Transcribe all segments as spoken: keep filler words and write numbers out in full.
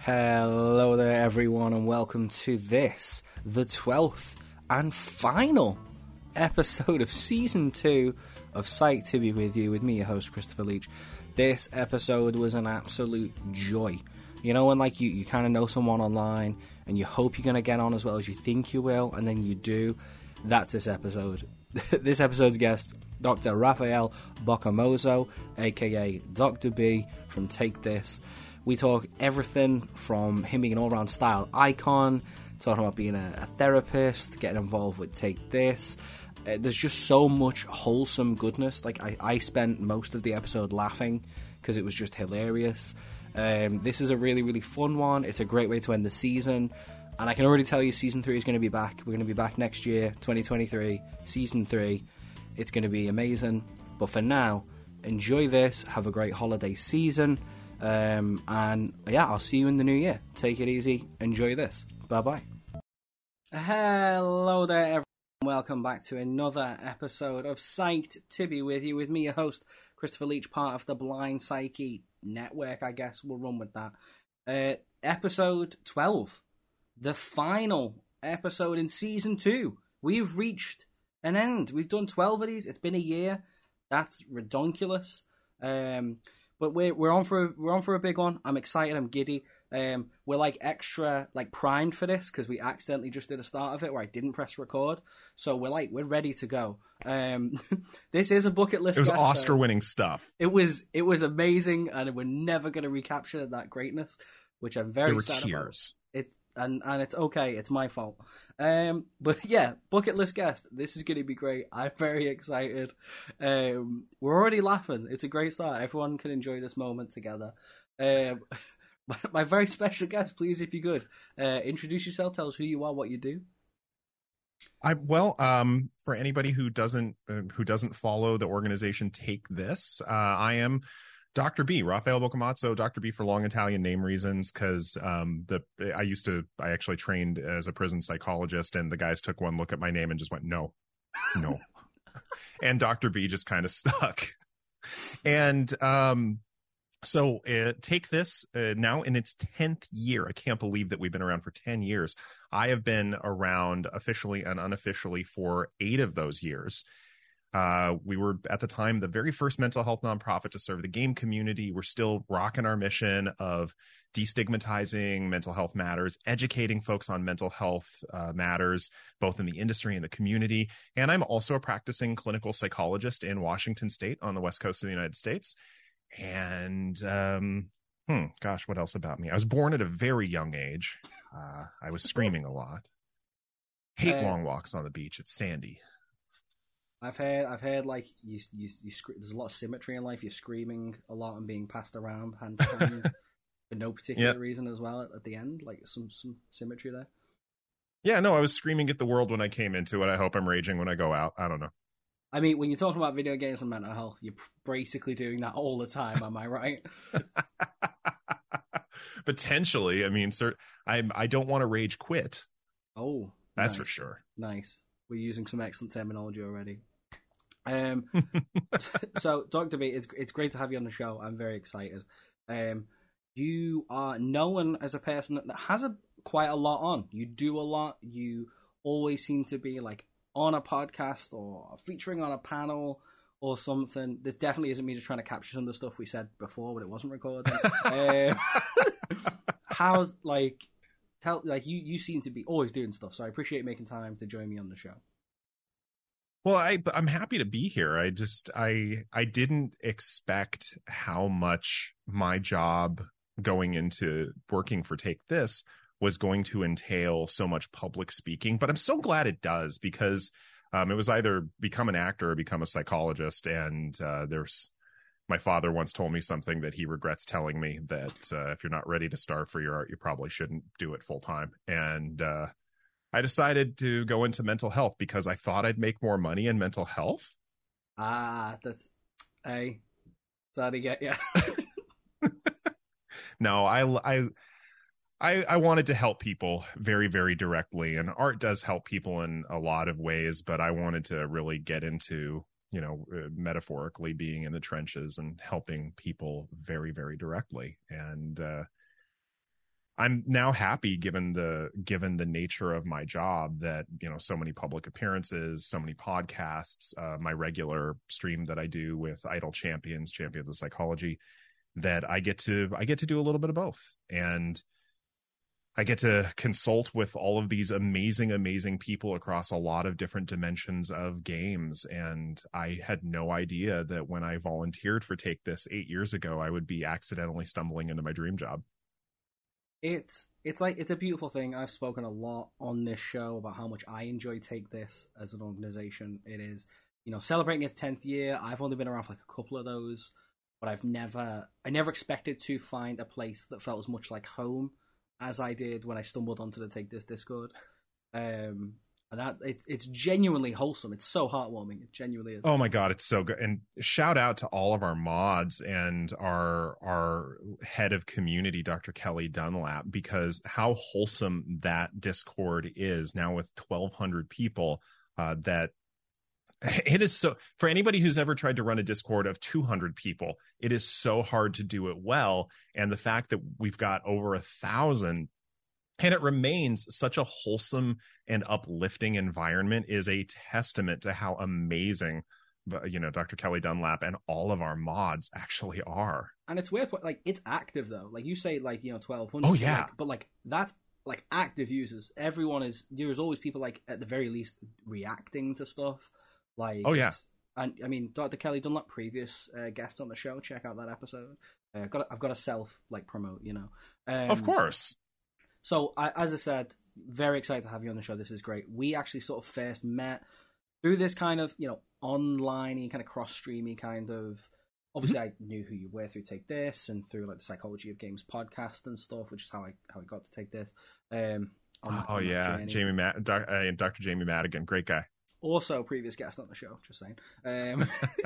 Hello there everyone and welcome to this, the twelfth and final episode of Season two of Psyched to Be With You, with me, your host, Christopher Leach. This episode was an absolute joy. You know when like you, you kind of know someone online and you hope you're going to get on as well as you think you will, and then you do? That's this episode. This episode's guest, Doctor Rafael Bocomozo, aka Doctor B from Take This. We talk everything from him being an all-round style icon, talking about being a, a therapist, getting involved with Take This. Uh, there's just so much wholesome goodness. Like I, I spent most of the episode laughing because it was just hilarious. Um, this is a really, really fun one. It's a great way to end the season. And I can already tell you season three is going to be back. We're going to be back next year, twenty twenty-three, season three. It's going to be amazing. But for now, enjoy this. Have a great holiday season. Um, and yeah, I'll see you in the new year. Take it easy. Enjoy this. Bye-bye. Hello there, everyone. Welcome back to another episode of Psyched to Be With You, with me, your host, Christopher Leach, part of the Blind Psyche Network, I guess. We'll run with that. Uh, episode twelve. The final episode in season two. We've reached an end. We've done twelve of these. It's been a year. That's redonkulous. Um... But we're we're on for a, we're on for a big one. I'm excited. I'm giddy. Um, we're like extra like primed for this because we accidentally just did a start of it where I didn't press record. So we're like we're ready to go. Um, this is a bucket list. It was guest, Oscar-winning stuff. It was it was amazing, and we're never going to recapture that greatness, which I'm very there were sad tears. about. It's and and it's okay. It's my fault. Um, but yeah, bucket list guest. This is going to be great. I'm very excited. Um, we're already laughing. It's a great start. Everyone can enjoy this moment together. Um, my, my very special guest, please, if you could, uh, introduce yourself. Tell us who you are, what you do. I well, um, for anybody who doesn't uh, who doesn't follow the organization Take This, uh, I am Doctor B, Rafael Bocomozo, Doctor B for long Italian name reasons, because um, the I used to, I actually trained as a prison psychologist, and the guys took one look at my name and just went, no, no. And Doctor B just kind of stuck. And um, so uh, Take This, uh, now in its tenth year. I can't believe that we've been around for ten years. I have been around officially and unofficially for eight of those years. Uh, we were, at the time, the very first mental health nonprofit to serve the game community. We're still rocking our mission of destigmatizing mental health matters, educating folks on mental health uh, matters, both in the industry and the community. And I'm also a practicing clinical psychologist in Washington State on the West Coast of the United States. And, um, hmm, gosh, what else about me? I was born at a very young age. Uh, I was screaming a lot. Hate Uh, long walks on the beach. It's sandy. I've heard, I've heard, like you, you, you. Sc- there's a lot of symmetry in life. You're screaming a lot and being passed around hand to hand for no particular Yep. reason as well. At, at the end, like some some symmetry there. Yeah, no, I was screaming at the world when I came into it. I hope I'm raging when I go out. I don't know. I mean, when you're talking about video games and mental health, you're basically doing that all the time. Am I right? Potentially. I mean, sir, I I don't want to rage quit. Oh, That's nice. for sure. Nice. We're using some excellent terminology already. Um, so Doctor B, it's it's great to have you on the show. I'm very excited. Um, you are known as a person that has a quite a lot on. You do a lot. You always seem to be like on a podcast or featuring on a panel or something. This definitely isn't me just trying to capture some of the stuff we said before, but it wasn't recorded. um, how's like tell like you you seem to be always doing stuff. So I appreciate you making time to join me on the show. Well, I I'm happy to be here. I just I I didn't expect how much my job going into working for Take This was going to entail so much public speaking, but I'm so glad it does, because um, it was either become an actor or become a psychologist. And uh, there's my father once told me something that he regrets telling me, that uh, if you're not ready to starve for your art, you probably shouldn't do it full time. And uh, I decided to go into mental health because I thought I'd make more money in mental health. Ah, that's hey, sorry to get you. No, I, I, I, I wanted to help people very, very directly, and art does help people in a lot of ways, but I wanted to really get into, you know, uh, metaphorically being in the trenches and helping people very, very directly. And, uh, I'm now happy given the given the nature of my job that, you know, so many public appearances, so many podcasts, uh, my regular stream that I do with Idle Champions, Champions of Psychology, that I get to I get to do a little bit of both. And I get to consult with all of these amazing, amazing people across a lot of different dimensions of games. And I had no idea that when I volunteered for Take This eight years ago, I would be accidentally stumbling into my dream job. It's it's like it's a beautiful thing. I've spoken a lot on this show about how much I enjoy Take This as an organization. It is, you know, celebrating its tenth year. I've only been around for like a couple of those, but I've never I never expected to find a place that felt as much like home as I did when I stumbled onto the Take This Discord. Um, and that it's it's genuinely wholesome. It's so heartwarming. It genuinely is. Oh my God, it's so good. And shout out to all of our mods and our our head of community, Doctor Kelly Dunlap, because how wholesome that Discord is now with twelve hundred people. Uh, that it is so, for anybody who's ever tried to run a Discord of two hundred people, it is so hard to do it well. And the fact that we've got over a thousand and it remains such a wholesome and uplifting environment is a testament to how amazing, you know, Doctor Kelly Dunlap and all of our mods actually are. And it's worth, like, it's active though. Like you say, like, you know, twelve hundred. Oh yeah. Like, but like that's like active users. Everyone is, there's always people like at the very least reacting to stuff. Like, oh yeah. And I mean, Doctor Kelly Dunlap, previous uh, guest on the show, check out that episode. Uh, got I've got to self like promote, you know. Um, of course. So, I, as I said, very excited to have you on the show. This is great. We actually sort of first met through this kind of, you know, online-y, kind of cross-streamy kind of... Obviously, mm-hmm. I knew who you were through Take This and through, like, the Psychology of Games podcast and stuff, which is how I how I got to Take This. Um, on, oh, on yeah. Jamie Ma- Doc, uh, Doctor Jamie Madigan. Great guy. Also, previous guest on the show, just saying. Um,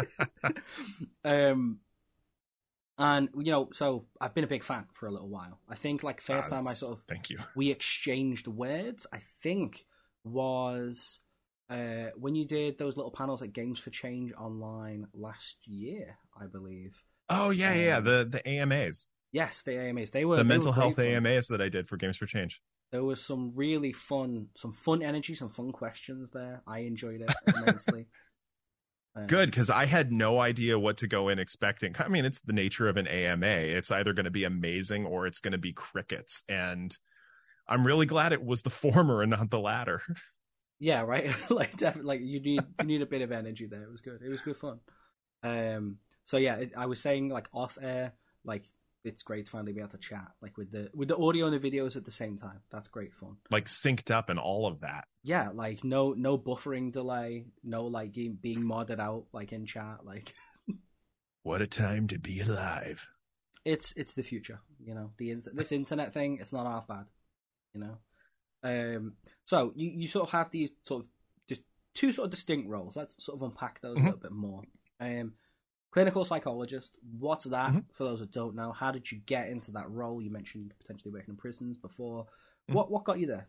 um And, you know, so I've been a big fan for a little while. I think, like, first uh, time I sort of... Thank you. We exchanged words, I think, was uh, when you did those little panels at Games for Change online last year, I believe. Oh, yeah, um, yeah, the the A M As. Yes, the A M As. They were The they mental were health fun. A M As that I did for Games for Change. There was some really fun, some fun energy, some fun questions there. I enjoyed it immensely. Good, because I had no idea what to go in expecting. I mean, it's the nature of an A M A. It's either going to be amazing or it's going to be crickets. And I'm really glad it was the former and not the latter. Yeah, right. like, definitely, like you need you need a bit of energy there. It was good. It was good fun. Um. So yeah, it, I was saying like off air, like it's great to finally be able to chat, like with the with the audio and the videos at the same time. That's great fun. Like synced up and all of that. Yeah, like no no buffering delay, no like being modded out like in chat. Like, what a time to be alive! It's it's the future, you know. The this internet thing, it's not half bad, you know. Um, so you, you sort of have these sort of just two sort of distinct roles. Let's sort of unpack those mm-hmm. a little bit more. Um, clinical psychologist, what's that? Mm-hmm. For those that don't know, how did you get into that role? You mentioned potentially working in prisons before. Mm-hmm. What what got you there?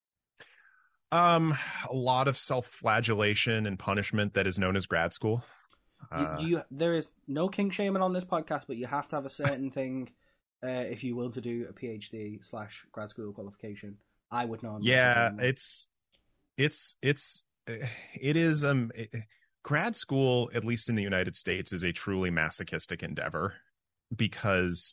Um, a lot of self-flagellation and punishment that is known as grad school. You, uh, you there is no kink shaming on this podcast, but you have to have a certain thing uh, if you will to do a PhD slash grad school qualification. I would know. Yeah, it's it's it's it is um it, grad school, at least in the United States, is a truly masochistic endeavor because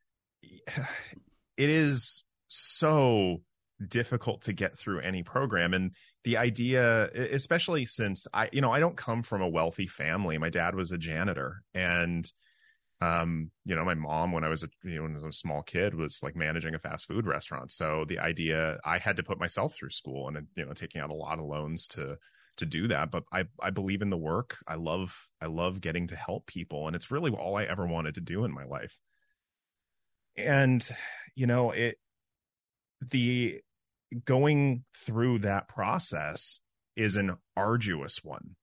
it is so difficult to get through any program. And the idea, especially since I, you know, I don't come from a wealthy family. My dad was a janitor, and um, you know, my mom, when I was a, you know, when I was a small kid, was like managing a fast food restaurant. So the idea, I had to put myself through school and, you know, taking out a lot of loans to to do that. But I, I believe in the work. I love, I love getting to help people. And it's really all I ever wanted to do in my life. And, you know, it, the going through that process is an arduous one.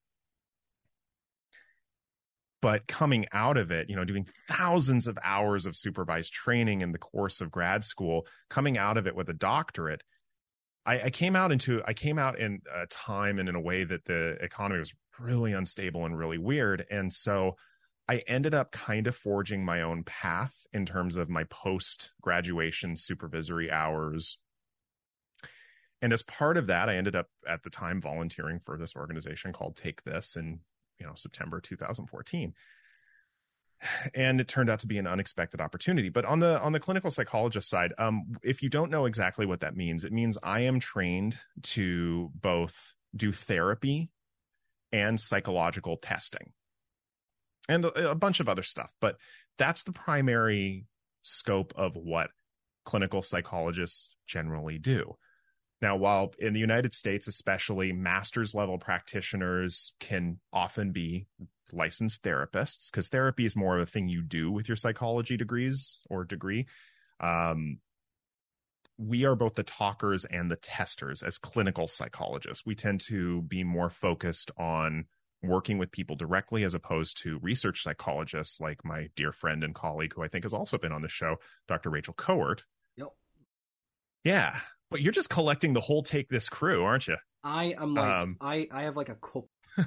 But coming out of it, you know, doing thousands of hours of supervised training in the course of grad school, coming out of it with a doctorate, I, I came out into, I came out in a time and in a way that the economy was really unstable and really weird. And so I ended up kind of forging my own path in terms of my post-graduation supervisory hours. And as part of that, I ended up at the time volunteering for this organization called Take This in, you know, September two thousand fourteen. And it turned out to be an unexpected opportunity. But on the on the clinical psychologist side, um, if you don't know exactly what that means, it means I am trained to both do therapy and psychological testing and a, a bunch of other stuff. But that's the primary scope of what clinical psychologists generally do. Now, while in the United States, especially, master's level practitioners can often be licensed therapists, because therapy is more of a thing you do with your psychology degrees or degree. Um, we are both the talkers and the testers as clinical psychologists. We tend to be more focused on working with people directly as opposed to research psychologists like my dear friend and colleague, who I think has also been on the show, Doctor Rachel Cowart. Yep. Yeah. But you're just collecting the whole Take This crew, aren't you? I am like, Um, I, I have like a couple.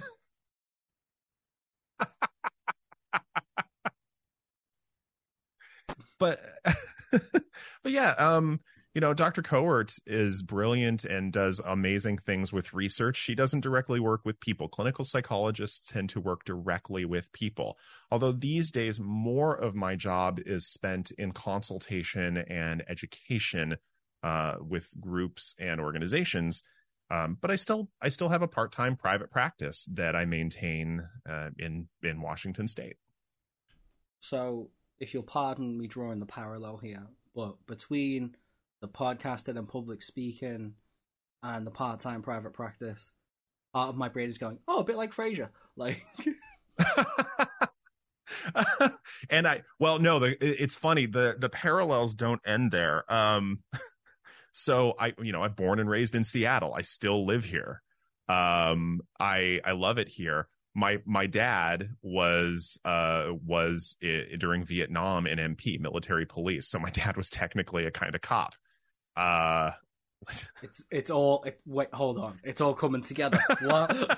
but, but yeah, um, you know, Doctor Cowart is brilliant and does amazing things with research. She doesn't directly work with people. Clinical psychologists tend to work directly with people. Although these days, more of my job is spent in consultation and education Uh, with groups and organizations, um, but I still I still have a part-time private practice that I maintain uh, in in Washington State. So, if you'll pardon me drawing the parallel here, but between the podcasting and public speaking and the part-time private practice, part of my brain is going, oh, a bit like Frasier, like. And I well, no, the, it's funny, the the parallels don't end there. Um, So I, you know, I'm born and raised in Seattle. I still live here. Um, I I love it here. My my dad was uh was I, during Vietnam an M P, military police. So my dad was technically a kind of cop. Uh, it's it's all it, wait, hold on, it's all coming together. What?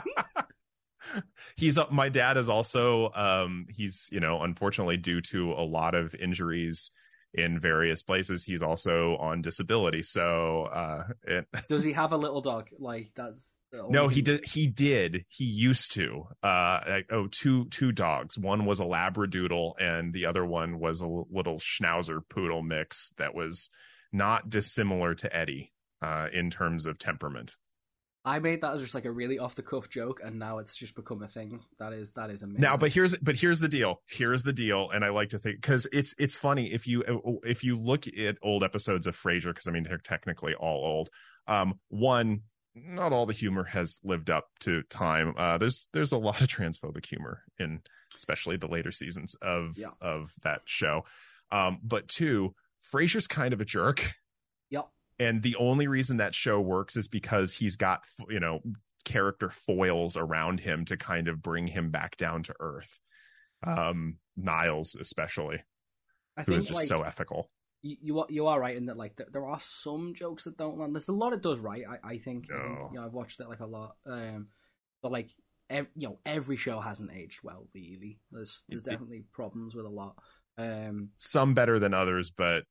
He's my dad is also um he's you know unfortunately due to a lot of injuries in various places, he's also on disability. So uh it... does he have a little dog? Like that's no he did he did he used to uh oh two two dogs. One was a Labradoodle and the other one was a little Schnauzer poodle mix that was not dissimilar to Eddie uh in terms of temperament. I made that as just like a really off the cuff joke, and now it's just become a thing. That is that is amazing. Now, but here's but here's the deal. Here's the deal, and I like to think because it's it's funny if you if you look at old episodes of Frasier, because I mean they're technically all old. Um, one, not all the humor has lived up to time. Uh, there's there's a lot of transphobic humor in especially the later seasons of yeah. of that show. Um, but two, Frasier's kind of a jerk. Yep. And the only reason that show works is because he's got, you know, character foils around him to kind of bring him back down to earth. Um, Niles, especially, I who think, is just like, so ethical. You, you are you are right in that, like, there, there are some jokes that don't land. There's a lot it does right. I, I think. No. I think, you know, I've watched it like a lot. Um, but like, ev- you know, every show hasn't aged well. Really, there's there's It- definitely problems with a lot. Um, Some better than others, but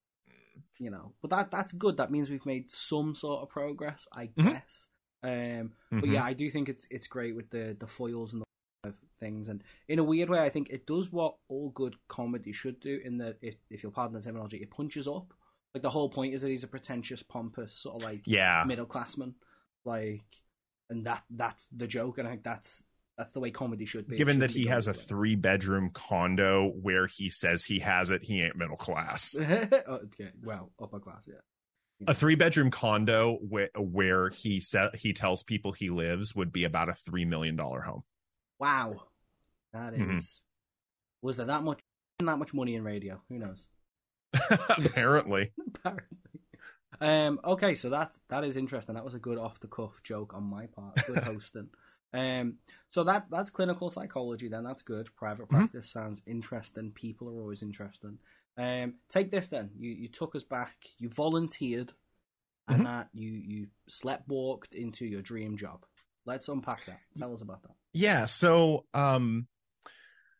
you know, but that that's good. That means we've made some sort of progress, I Mhm. guess. Um, but Mhm. yeah, I do think it's it's great with the the foils and the things, and in a weird way, I think it does what all good comedy should do. In that, if if you'll pardon the terminology, it punches up. Like the whole point is that he's a pretentious, pompous sort of like yeah, middle classman, like, and that that's the joke, and I think that's that's the way comedy should be. given It that shouldn't he be has a going three bedroom condo where he says he has it, he ain't middle class. away. Okay, well, upper class, yeah. A three bedroom condo where, where he sa- he tells people he lives would be about a three million dollar home. Wow, that is. Mhm. Was there that much that much money in radio? Who knows? Apparently. Apparently. Um. Okay, so that that is interesting. That was a good off the cuff joke on my part. Good hosting. um. So that that's clinical psychology. Then that's good. Private Mhm. practice sounds interesting. People are always interesting. Um. Take this then. You you took us back. You volunteered, and Mhm. that you you slept walked into your dream job. Let's unpack that. Tell us about that. Yeah. So, um,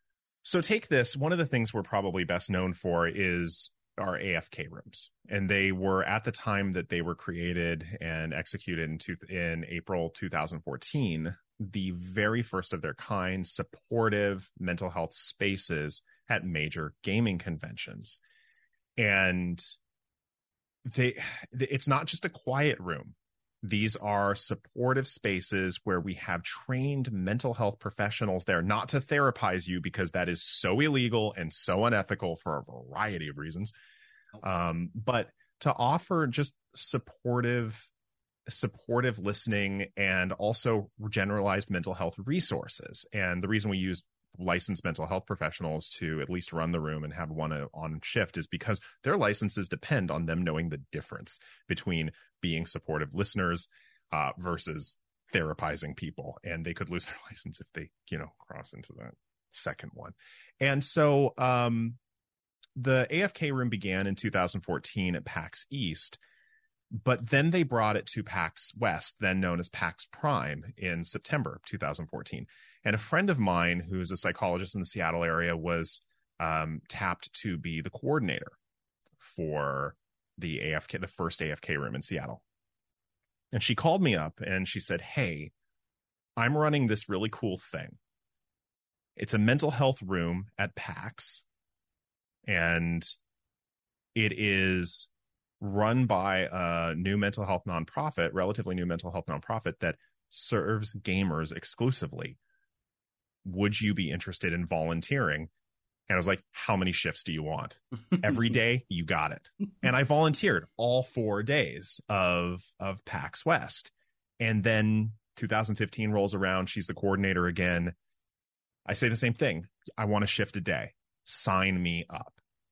So take this. One of the things we're probably best known for is our A F K rooms. And they were, at the time that they were created and executed in, two, in April two thousand fourteen, the very first of their kind supportive mental health spaces at major gaming conventions. And they, it's not just a quiet room. These are supportive spaces where we have trained mental health professionals there, not to therapize you, because that is so illegal and so unethical for a variety of reasons, um, but to offer just supportive, supportive listening and also generalized mental health resources. And the reason we use licensed mental health professionals to at least run the room and have one on shift is because their licenses depend on them knowing the difference between being supportive listeners uh, versus therapizing people. And they could lose their license if they, you know, cross into that second one. And so um, the A F K room began in two thousand fourteen at PAX East, but then they brought it to PAX West, then known as PAX Prime, in September two thousand fourteen. And a friend of mine who's a psychologist in the Seattle area was um, tapped to be the coordinator for the A F K, the first A F K room in Seattle. And she called me up and she said, "Hey, I'm running this really cool thing. It's a mental health room at PAX, and it is run by a new mental health nonprofit, relatively new mental health nonprofit that serves gamers exclusively. Would you be interested in volunteering?" And I was like, "How many shifts do you want?" "Every day, you got it." And I volunteered all four days of, of PAX West. And then two thousand fifteen rolls around. She's the coordinator again. I say the same thing. "I want a shift a day. Sign me up."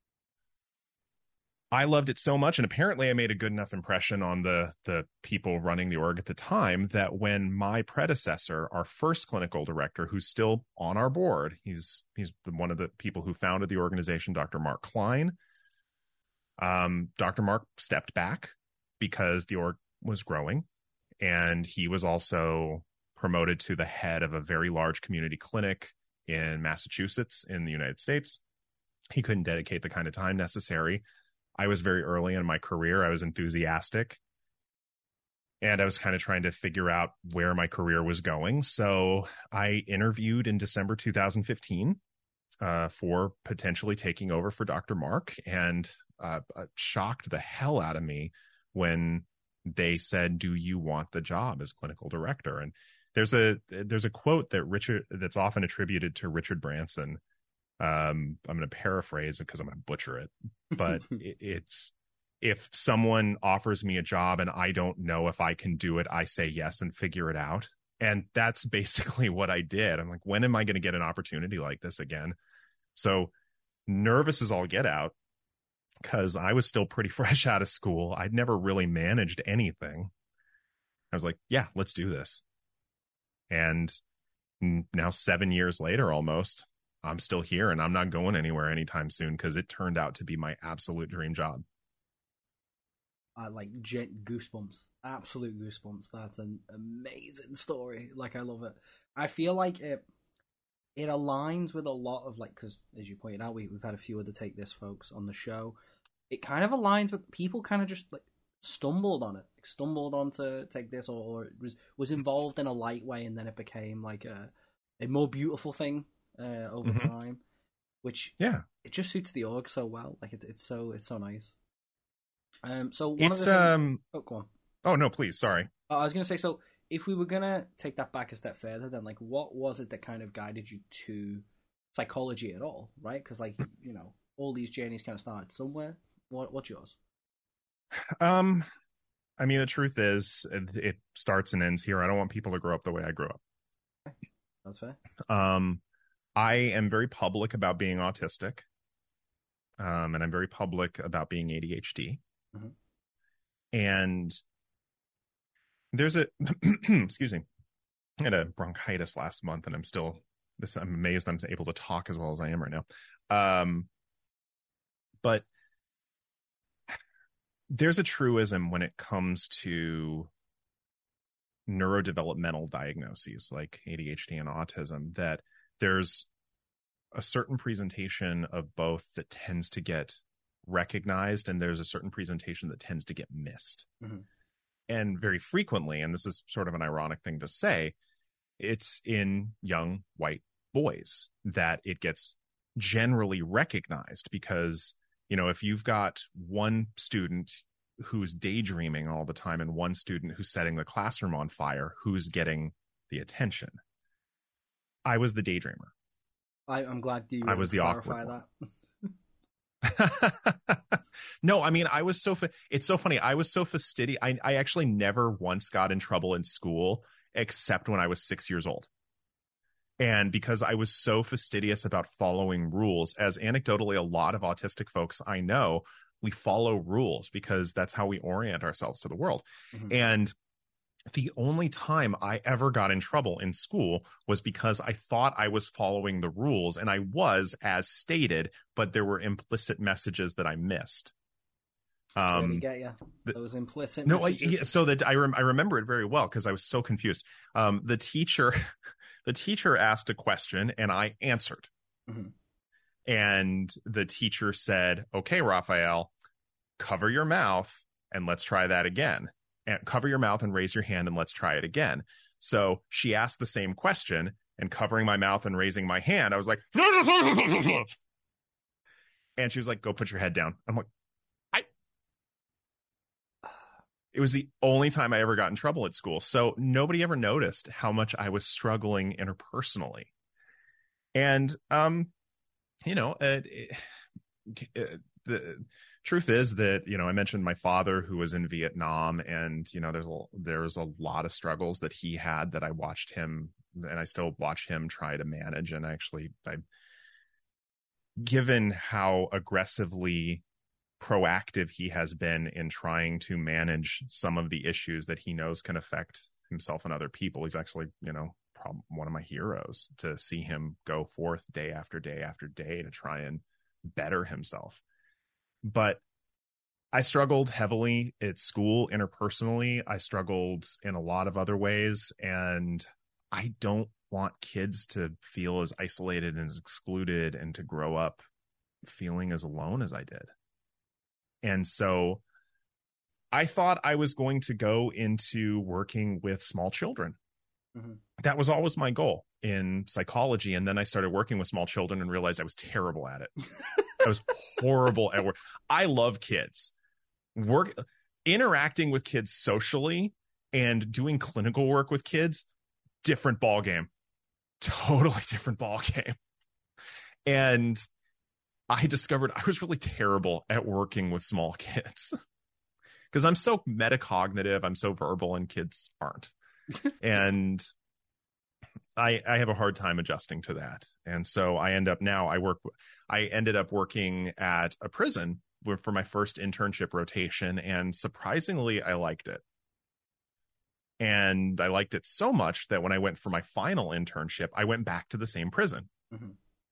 I loved it so much, and apparently I made a good enough impression on the the people running the org at the time that when my predecessor, our first clinical director, who's still on our board, he's he's one of the people who founded the organization, Doctor Mark Klein. Um, Doctor Mark stepped back because the org was growing, and he was also promoted to the head of a very large community clinic in Massachusetts in the United States. He couldn't dedicate the kind of time necessary. I was very early in my career. I was enthusiastic, and I was kind of trying to figure out where my career was going. So I interviewed in December two thousand fifteen uh, for potentially taking over for Doctor Mark, and uh, shocked the hell out of me when they said, "Do you want the job as clinical director?" And there's a there's a quote that Richard that's often attributed to Richard Branson. Um, I'm going to paraphrase it because I'm going to butcher it, but it, it's, "If someone offers me a job and I don't know if I can do it, I say yes and figure it out." And that's basically what I did. I'm like, when am I going to get an opportunity like this again? So nervous as all get out, because I was still pretty fresh out of school. I'd never really managed anything. I was like, yeah, let's do this. And now seven years later, almost, I'm still here, and I'm not going anywhere anytime soon because it turned out to be my absolute dream job. I like jet goosebumps, absolute goosebumps. That's an amazing story. Like, I love it. I feel like it it aligns with a lot of, like, because as you pointed out, we, we've had a few other Take This folks on the show. It kind of aligns with people kind of just like stumbled on it, stumbled on to Take This, or, or it was was involved in a light way, and then it became like a a more beautiful thing. Uh, over mm-hmm. time, which yeah, it just suits the org so well. Like it, it's so it's so nice. Um, so one it's of the things... um. Oh, go on. Oh no, please. Sorry. Uh, I was gonna say, so if we were gonna take that back a step further, then like, what was it that kind of guided you to psychology at all? Right? Because like you know, all these journeys kind of started somewhere. What what's yours? Um, I mean, the truth is, it, it starts and ends here. I don't want people to grow up the way I grew up. Okay. That's fair. Um. I am very public about being autistic, um, and I'm very public about being A D H D. Mm-hmm. And there's a, excuse me, I had a bronchitis last month, and I'm still, this, I'm amazed I'm able to talk as well as I am right now. Um, but there's a truism when it comes to neurodevelopmental diagnoses like A D H D and autism, that there's a certain presentation of both that tends to get recognized, and there's a certain presentation that tends to get missed. Mm-hmm. And very frequently, and this is sort of an ironic thing to say, it's in young white boys that it gets generally recognized, because, you know, if you've got one student who's daydreaming all the time and one student who's setting the classroom on fire, who's getting the attention? I was the daydreamer. I, I'm glad you I was the clarify awkward that. No, I mean, I was so, fa- it's so funny. I was so fastidious. I, I actually never once got in trouble in school, except when I was six years old. And because I was so fastidious about following rules, as anecdotally, a lot of autistic folks I know, we follow rules because that's how we orient ourselves to the world. Mm-hmm. And the only time I ever got in trouble in school was because I thought I was following the rules, and I was, as stated, but there were implicit messages that I missed. Um, really get you. Those implicit no, messages. I, yeah, so that I, rem- I remember it very well because I was so confused. Um, the teacher, the teacher asked a question and I answered. Mm-hmm. And the teacher said, "Okay, Raphael, cover your mouth and let's try that again. And cover your mouth and raise your hand and let's try it again." So she asked the same question, and covering my mouth and raising my hand, I was like, and she was like, "Go put your head down." I'm like, I, it was the only time I ever got in trouble at school. So nobody ever noticed how much I was struggling interpersonally. And, um, you know, uh, uh, the, truth is that, you know, I mentioned my father who was in Vietnam, and, you know, there's a, there's a lot of struggles that he had that I watched him, and I still watch him try to manage. And actually, I, given how aggressively proactive he has been in trying to manage some of the issues that he knows can affect himself and other people, he's actually, you know, probably one of my heroes, to see him go forth day after day after day to try and better himself. But I struggled heavily at school interpersonally. I struggled in a lot of other ways. And I don't want kids to feel as isolated and as excluded, and to grow up feeling as alone as I did. And so I thought I was going to go into working with small children. Mm-hmm. That was always my goal in psychology. And then I started working with small children and realized I was terrible at it. I was horrible at work. I love kids. Work, interacting with kids socially and doing clinical work with kids, different ball game. Totally different ball game. And I discovered I was really terrible at working with small kids because I'm so metacognitive, I'm so verbal, and kids aren't. And I, I have a hard time adjusting to that. And so I end up now, I work, I ended up working at a prison for my first internship rotation. And surprisingly, I liked it. And I liked it so much that when I went for my final internship, I went back to the same prison. Mm-hmm.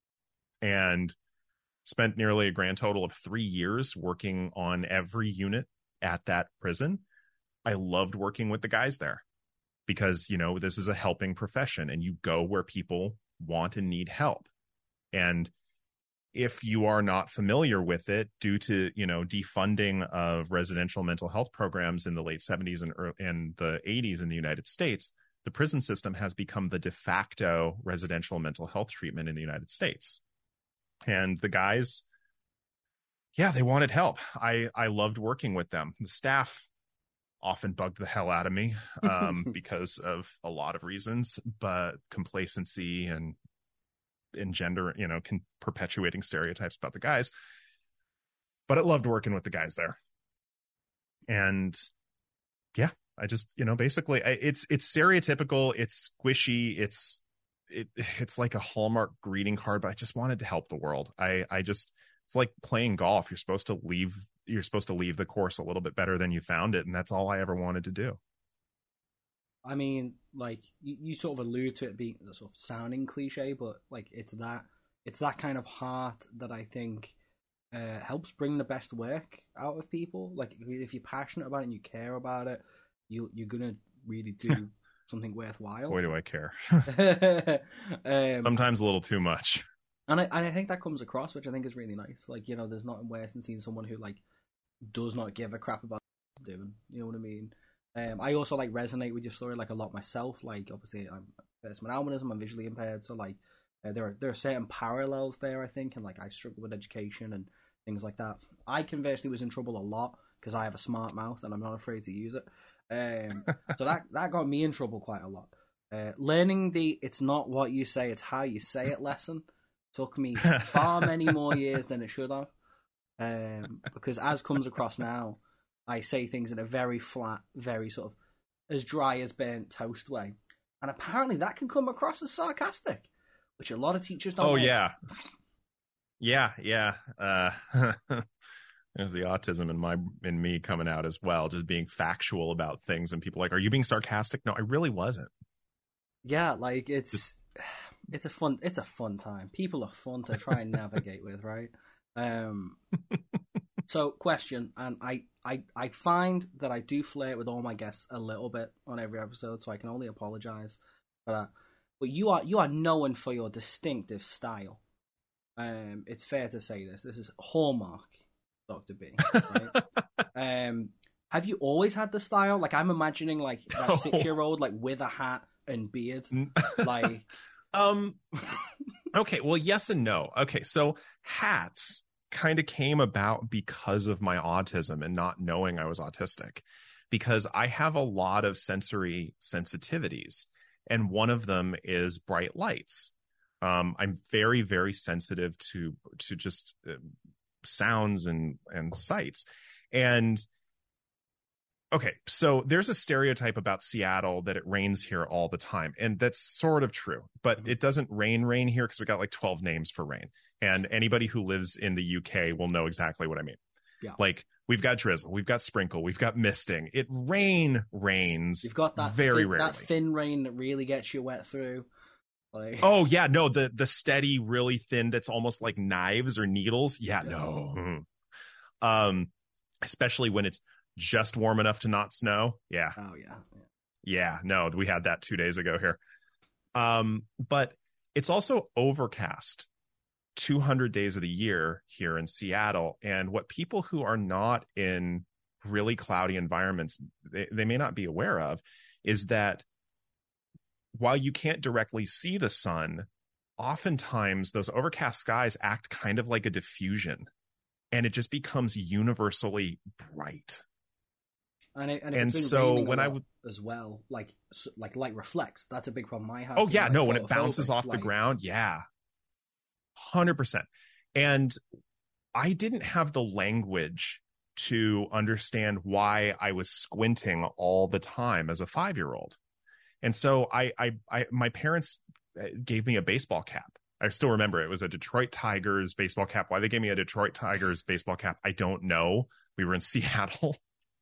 And spent nearly a grand total of three years working on every unit at that prison. I loved working with the guys there because, you know, this is a helping profession and you go where people want and need help. And if you are not familiar with it due to, you know, defunding of residential mental health programs in the late seventies and, early, and the eighties in the United States, the prison system has become the de facto residential mental health treatment in the United States. And the guys, yeah, they wanted help. I, I loved working with them. The staff often bugged the hell out of me um, because of a lot of reasons, but complacency and engender, you know, can perpetuating stereotypes about the guys. But I loved working with the guys there. And yeah, I just, you know, basically I, it's, it's stereotypical. It's squishy. It's, It, it's like a Hallmark greeting card, but I just wanted to help the world. I, I just, it's like playing golf. You're supposed to leave, you're supposed to leave the course a little bit better than you found it. And that's all I ever wanted to do. I mean, like you, you sort of allude to it being sort of sounding cliche, but like it's that, it's that kind of heart that I think uh, helps bring the best work out of people. Like if you're passionate about it and you care about it, you, you're going to really do something worthwhile. Boy, do I care. um, Sometimes a little too much. And I and I think that comes across, which I think is really nice. Like, you know, there's nothing worse than seeing someone who like does not give a crap about what they're doing. You know what I mean? Um, I also like resonate with your story like a lot myself. Like, obviously, I'm personal albinism. I'm visually impaired, so like uh, there are there are certain parallels there. I think, and like I struggle with education and things like that. I conversely was in trouble a lot because I have a smart mouth and I'm not afraid to use it. Um, so that that got me in trouble quite a lot. Uh, learning the "it's not what you say, it's how you say it" lesson took me far many more years than it should have. Um, because as comes across now, I say things in a very flat, very sort of as dry as burnt toast way. And apparently that can come across as sarcastic, which a lot of teachers don't Oh, like. yeah. Yeah, yeah. Uh, there's the autism in my in me coming out as well, just being factual about things. And people are like, are you being sarcastic? No, I really wasn't. Yeah, like it's... Just... It's a fun. It's a fun time. People are fun to try and navigate with, right? Um, so, question, and I, I, I find that I do flirt with all my guests a little bit on every episode, so I can only apologize for that. But you are you are known for your distinctive style. Um, it's fair to say this. This is hallmark, Doctor B. Right? um, have you always had the style? Like, I'm imagining like that No. six year old like with a hat and beard, like. Um, okay, well, yes and no. Okay, so hats kind of came about because of my autism and not knowing I was autistic, because I have a lot of sensory sensitivities, and one of them is bright lights. Um, I'm very, very sensitive to to just uh, sounds and and sights, and okay, so there's a stereotype about Seattle that it rains here all the time, and that's sort of true, but mm-hmm. It doesn't rain rain here because we got like twelve names for rain, and anybody who lives in the U K will know exactly what I mean. Yeah. Like, we've got drizzle, we've got sprinkle, we've got misting. It rain rains. You've got that very thin, rarely. that thin rain that really gets you wet through. Like... Oh yeah, no, the the steady, really thin that's almost like knives or needles. Yeah, no. Mm-hmm. Um, especially when it's just warm enough to not snow. Yeah. Oh yeah. yeah. Yeah. No, we had that two days ago here. Um, but it's also overcast two hundred days of the year here in Seattle. And what people who are not in really cloudy environments, they, they may not be aware of, is that while you can't directly see the sun, oftentimes those overcast skies act kind of like a diffusion, and it just becomes universally bright. And, it, and, and so when I would as well, like like light reflects. That's a big problem I have. Oh yeah, like no, when it bounces off like... the ground, yeah, one hundred percent. And I didn't have the language to understand why I was squinting all the time as a five-year-old, and so I, I, I, my parents gave me a baseball cap. I still remember it was a Detroit Tigers baseball cap. Why they gave me a Detroit Tigers baseball cap, I don't know. We were in Seattle.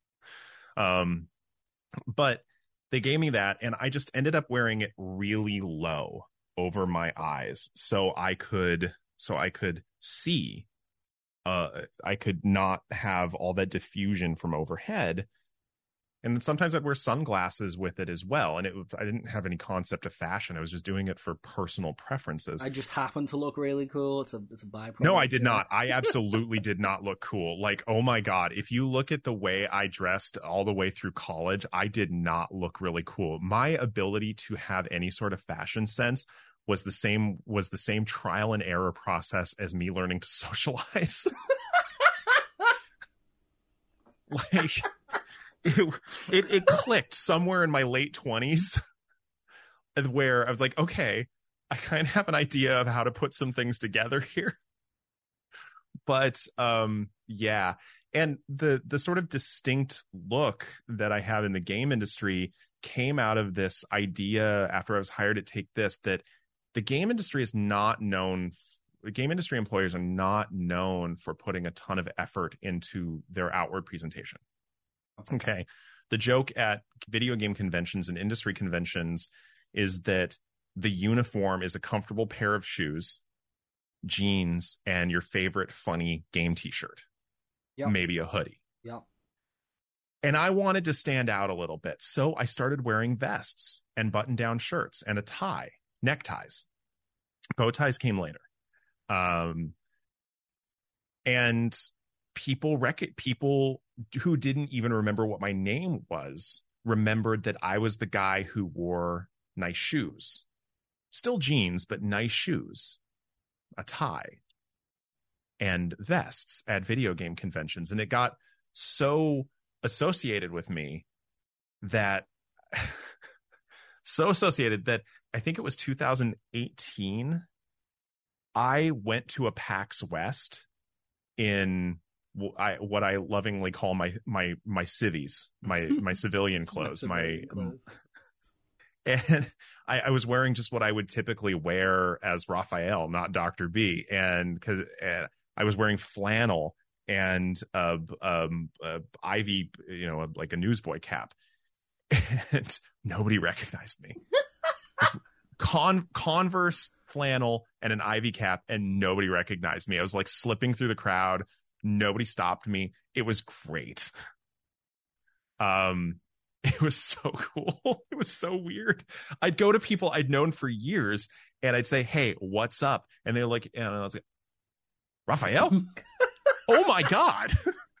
Um, but they gave me that, and I just ended up wearing it really low over my eyes, so I could, so I could see, uh, I could not have all that diffusion from overhead. And sometimes I'd wear sunglasses with it as well. And it, I didn't have any concept of fashion. I was just doing it for personal preferences. I just happened to look really cool. It's a, it's a byproduct. No, I did not. I absolutely did not look cool. Like, oh my God, if you look at the way I dressed all the way through college, I did not look really cool. My ability to have any sort of fashion sense was the same, was the same trial and error process as me learning to socialize. Like... It, it it clicked somewhere in my late twenties where I was like, okay, I kind of have an idea of how to put some things together here. But um, yeah, and the the sort of distinct look that I have in the game industry came out of this idea after I was hired at Take This, that the game industry is not known. The game industry employers are not known for putting a ton of effort into their outward presentation. Okay. The joke at video game conventions and industry conventions is that the uniform is a comfortable pair of shoes, jeans, and your favorite funny game t-shirt. Yep. Maybe a hoodie. Yep. And I wanted to stand out a little bit. So I started wearing vests and button-down shirts and a tie, neckties. Bow ties came later. Um, and people rec- people who didn't even remember what my name was remembered that I was the guy who wore nice shoes, still jeans, but nice shoes, a tie, and vests at video game conventions. And it got so associated with me that so associated that I think it was two thousand eighteen. I went to a PAX West in I, what I lovingly call my my my civvies, my my civilian clothes, my clothes. And I, I was wearing just what I would typically wear as Raphael, not Doctor B, and because uh, I was wearing flannel and a um a Ivy, you know, like a newsboy cap, and nobody recognized me. Con Converse, flannel, and an Ivy cap, and nobody recognized me. I was like slipping through the crowd. Nobody stopped me. It was great. Um, it was so cool. It was so weird. I'd go to people I'd known for years, and I'd say, "Hey, what's up?" And they're like, and I was like, "Raphael? Oh my god!"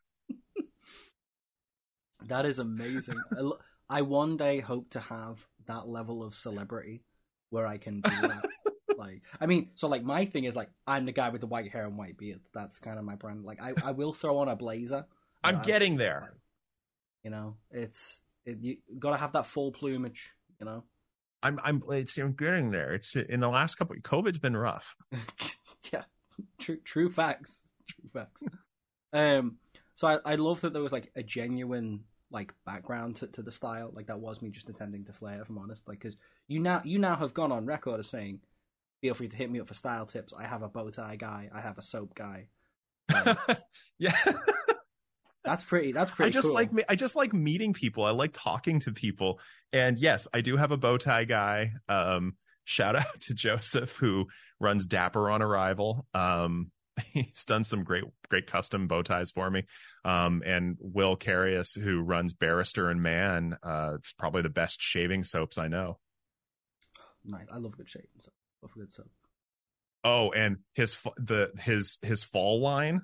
That is amazing. I, I one day hope to have that level of celebrity where I can do that. Like, I mean, so like my thing is like I'm the guy with the white hair and white beard. That's kind of my brand. Like I, I will throw on a blazer. I'm I, getting there. Like, you know, it's it, you gotta have that full plumage. You know, I'm I'm it's I'm getting there. It's in the last couple. COVID's been rough. Yeah, true true facts. True facts. Um, so I I love that there was like a genuine like background to, to the style. Like that was me just attending to flair, if I'm honest. Like because you now you now have gone on record as saying, feel free to hit me up for style tips. I have a bow tie guy. I have a soap guy. Like, yeah, that's pretty. That's pretty. I just cool. like I just like meeting people. I like talking to people. And yes, I do have a bow tie guy. Um, shout out to Joseph who runs Dapper on Arrival. Um, he's done some great great custom bow ties for me. Um, and Will Carius who runs Barrister and Man. Uh, probably the best shaving soaps I know. Nice. I love good shaving soap. Love good soap. Oh, and his the his his fall line,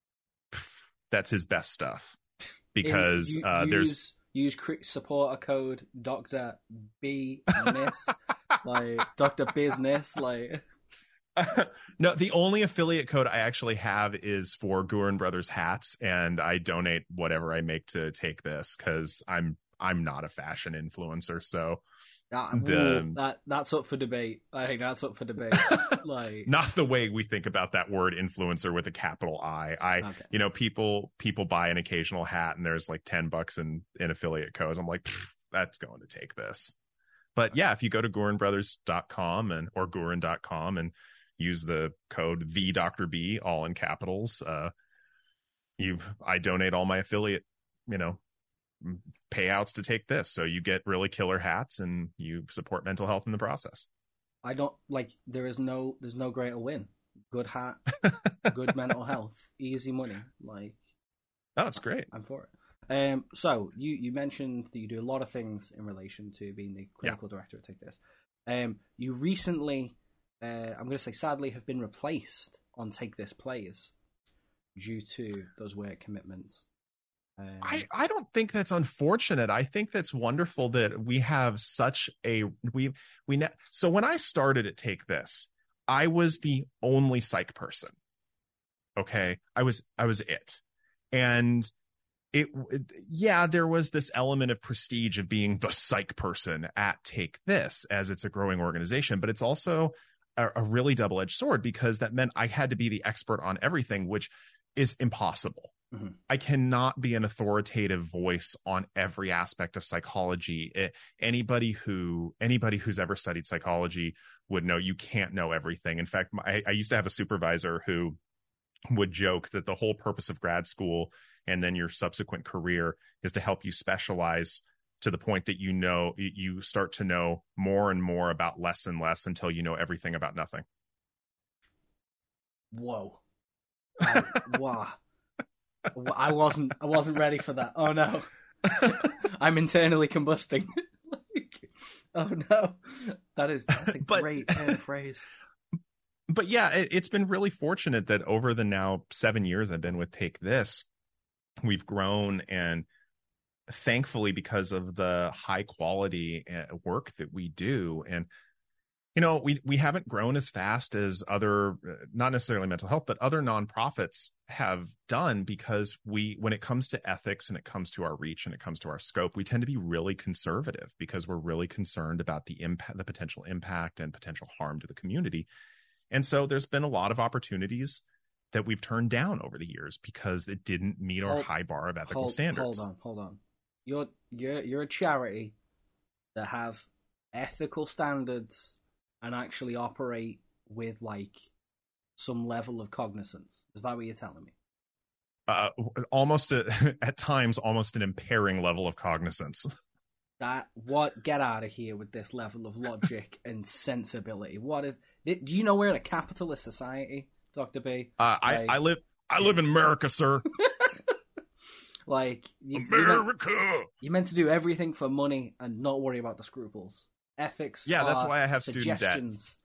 that's his best stuff because you, uh, use, there's use supporter code Doctor B Miss like Doctor Business like. No, the only affiliate code I actually have is for Gurin Brothers hats, and I donate whatever I make to Take This because I'm I'm not a fashion influencer, so. Uh, the, ooh, that that's up for debate. I think that's up for debate. Like not the way we think about that word influencer with a capital I. I okay. You know, people people buy an occasional hat and there's like ten bucks in, in affiliate codes. I'm like, that's going to Take This. But yeah, if you go to gurin brothers dot com and or gurin dot com and use the code the Doctor B all in capitals, uh you I donate all my affiliate, you know, payouts to Take This, so you get really killer hats and you support mental health in the process. I don't like there is no there's no greater win. Good hat, good mental health, easy money. Like oh, it's great. I'm for it. Um so you you mentioned that you do a lot of things in relation to being the clinical yeah. director at Take This. Um you recently uh I'm going to say sadly have been replaced on Take This Plays due to those work commitments. Um, I, I don't think that's unfortunate. I think that's wonderful that we have such a we we ne- so when I started at Take This, I was the only psych person. Okay, I was I was it, and it, it yeah there was this element of prestige of being the psych person at Take This as it's a growing organization, but it's also a, a really double-edged sword because that meant I had to be the expert on everything, which is impossible. Mm-hmm. I cannot be an authoritative voice on every aspect of psychology. It, anybody who anybody who's ever studied psychology would know you can't know everything. In fact, my, I used to have a supervisor who would joke that the whole purpose of grad school and then your subsequent career is to help you specialize to the point that you know you start to know more and more about less and less until you know everything about nothing. Whoa. I, wow. I wasn't. I wasn't ready for that. Oh no, I'm internally combusting. Like, oh no, that is that's a but, great turn of phrase. but yeah, it, it's been really fortunate that over the now seven years I've been with Take This, we've grown, and thankfully because of the high quality work that we do. And you know, we we haven't grown as fast as other, not necessarily mental health, but other nonprofits have done, because we, when it comes to ethics and it comes to our reach and it comes to our scope, we tend to be really conservative because we're really concerned about the impact, the potential impact and potential harm to the community. And so there's been a lot of opportunities that we've turned down over the years because it didn't meet our hold, high bar of ethical hold, standards. Hold on, hold on. You're you're you're a charity that have ethical standards and actually operate with like some level of cognizance. Is that what you're telling me? Uh, almost a, at times, almost an impairing level of cognizance. That what? Get out of here with this level of logic and sensibility. What is? Do you know we're in a capitalist society, Doctor B? Uh, I like, I live I live in America, sir. Like you, America. You're meant, you're meant to do everything for money and not worry about the scruples. Ethics. Yeah, that's why I have student debt.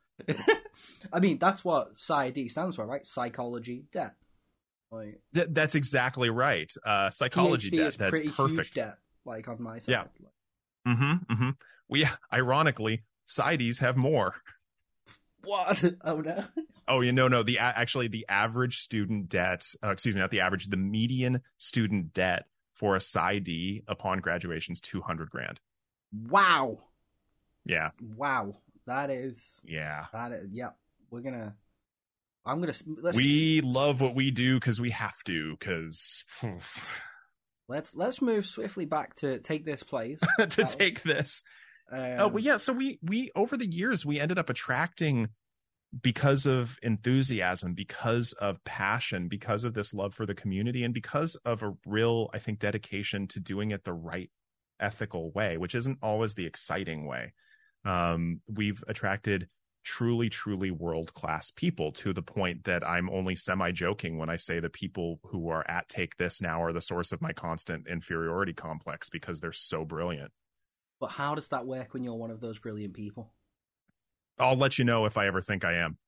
I mean, that's what P S Y D stands for, right? Psychology debt. Like, Th- that's exactly right. Uh, psychology P H D debt. is That's pretty perfect. Huge debt, like on my side. Yeah. Mm-hmm. Mm-hmm. We ironically, P S Y Ds have more. What? Oh no. Oh, you know, no. The actually the average student debt. Uh, excuse me, not the average. The median student debt for a P S Y D upon graduation is two hundred grand. Wow. Yeah. Wow. That is. Yeah. That is. Yeah. We're gonna. I'm gonna. Let's, we love what we do because we have to. Because. Let's let's move swiftly back to Take This place. to That take was, this. Um, Oh, well, yeah. So we we over the years we ended up attracting, because of enthusiasm, because of passion, because of this love for the community, and because of a real, I think, dedication to doing it the right, ethical way, which isn't always the exciting way. Um, we've attracted truly, truly world-class people, to the point that I'm only semi-joking when I say the people who are at Take This now are the source of my constant inferiority complex, because they're so brilliant. But how does that work when you're one of those brilliant people? I'll let you know if I ever think I am.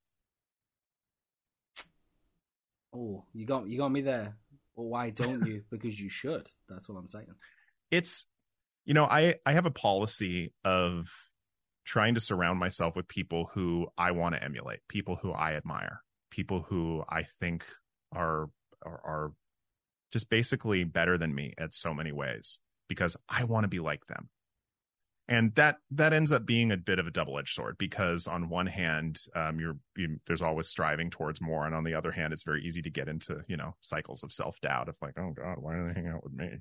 Oh, you got you got me there. Well, why don't you? Because you should. That's what I'm saying. It's, you know, I, I have a policy of trying to surround myself with people who I want to emulate, people who I admire, people who I think are, are, are just basically better than me at so many ways, because I want to be like them. And that, that ends up being a bit of a double-edged sword, because on one hand, um, you're, you, there's always striving towards more. And on the other hand, it's very easy to get into, you know, cycles of self-doubt of like, oh God, why do they hang out with me?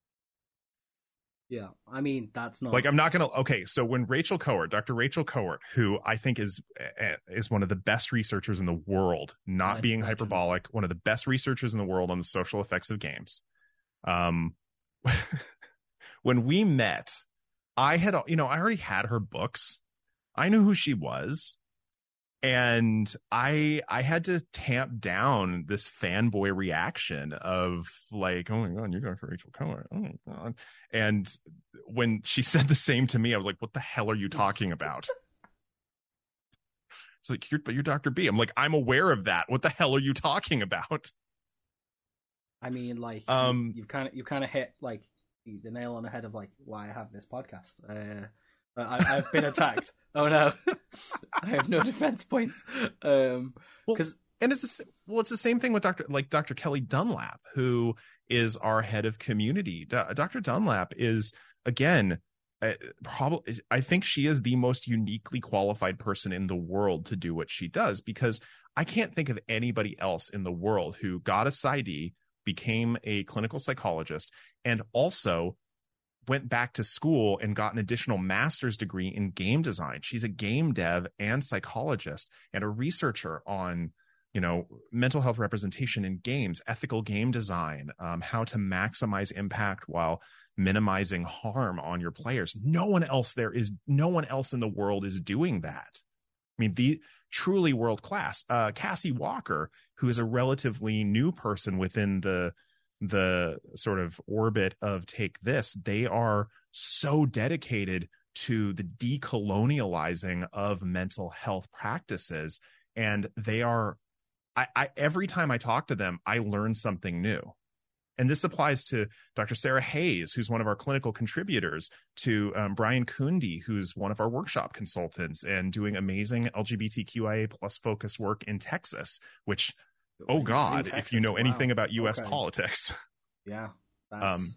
Yeah, I mean, that's not... Like, I'm not going to... Okay, so when Rachel Cohort, Doctor Rachel Cohort, who I think is is one of the best researchers in the world, not I, being I hyperbolic, one of the best researchers in the world on the social effects of games. Um, when we met, I had, you know, I already had her books. I knew who she was. And I I had to tamp down this fanboy reaction of like, oh my God, you're Doctor Rachel Cohort. Oh my God. And when she said the same to me, I was like, what the hell are you talking about? It's like, you're, but you're Doctor B. I'm like, I'm aware of that. What the hell are you talking about? I mean, like, um, you, you've kind of you kind of hit like the nail on the head of like why I have this podcast. Uh, I, I've been attacked. Oh no, I have no defense points. Um, because well, and it's a, well, it's the same thing with Doctor like Doctor Kelly Dunlap, who is our head of community. Doctor Dunlap is again, uh, probably I think she is the most uniquely qualified person in the world to do what she does, because I can't think of anybody else in the world who got a P S Y D, became a clinical psychologist, and also went back to school and got an additional master's degree in game design. She's a game dev and psychologist and a researcher on, you know, mental health representation in games, ethical game design, um, how to maximize impact while minimizing harm on your players. No one else there is, no one else in the world is doing that. I mean, the truly world-class. Uh, Cassie Walker, who is a relatively new person within the the sort of orbit of Take This, they are so dedicated to the decolonializing of mental health practices and they are, I, I every time I talk to them, I learn something new. And this applies to Doctor Sarah Hayes, who's one of our clinical contributors, to um, Brian Kundi, who's one of our workshop consultants and doing amazing L G B T Q I A plus focus work in Texas, which, oh God, Texas, if you know wow. anything about U S okay. politics. Yeah. That's um,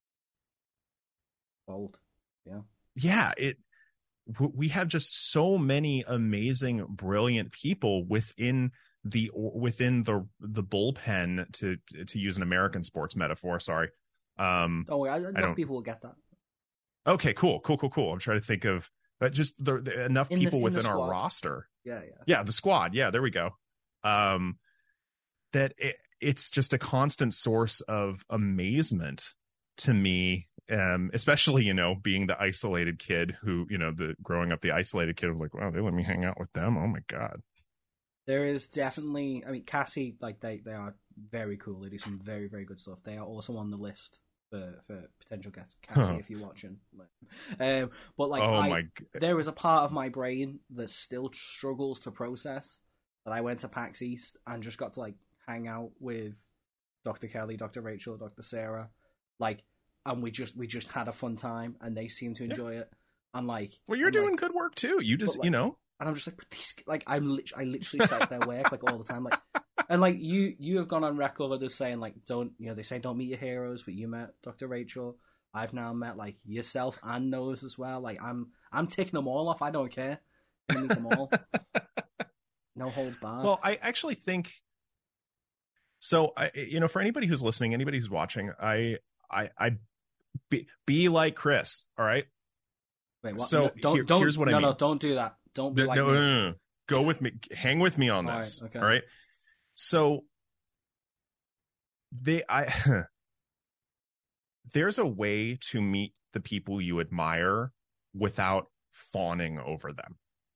bold. Yeah. Yeah. It, we have just so many amazing, brilliant people within the within the the bullpen, to to use an American sports metaphor. Sorry. Um, oh, I, I don't people will get that. Okay, cool, cool, cool, cool. I'm trying to think of but just the, the, enough in people the, within our roster. Yeah, yeah, yeah. The squad. Yeah, there we go. Um, that it, it's just a constant source of amazement to me. Um, especially, you know, being the isolated kid who, you know, the growing up the isolated kid, I'm like, wow, they let me hang out with them. Oh my God. There is definitely, I mean, Cassie, like, they, they are very cool. They do some very, very good stuff. They are also on the list for, for potential guests. Cassie, huh. if you're watching. Um, but, like, oh I, my... there is a part of my brain that still struggles to process that I went to PAX East and just got to, like, hang out with Doctor Kelly, Doctor Rachel, Doctor Sarah, like, and we just we just had a fun time, and they seem to enjoy yeah. it. And, like... Well, you're I'm doing like, good work, too. You just, like, you know... And I'm just like, but these, like, I'm lit- I literally cite their work, like, all the time. Like, and, like, you you have gone on record as saying, like, don't, you know, they say don't meet your heroes, but you met Doctor Rachel. I've now met, like, yourself and those as well. Like, I'm I'm taking them all off. I don't care. I'm gonna meet them all. No holds barred. Well, I actually think, so, I, you know, for anybody who's listening, anybody who's watching, I, I, I, be, be like Chris, all right? Wait, what? So no, don't, here, don't, here's what no, I mean. No, don't do that. Don't be no, like no, me. no, no, no. Go with me. Hang with me on this. All right. Okay. All right? So they, I, there's a way to meet the people you admire without fawning over them.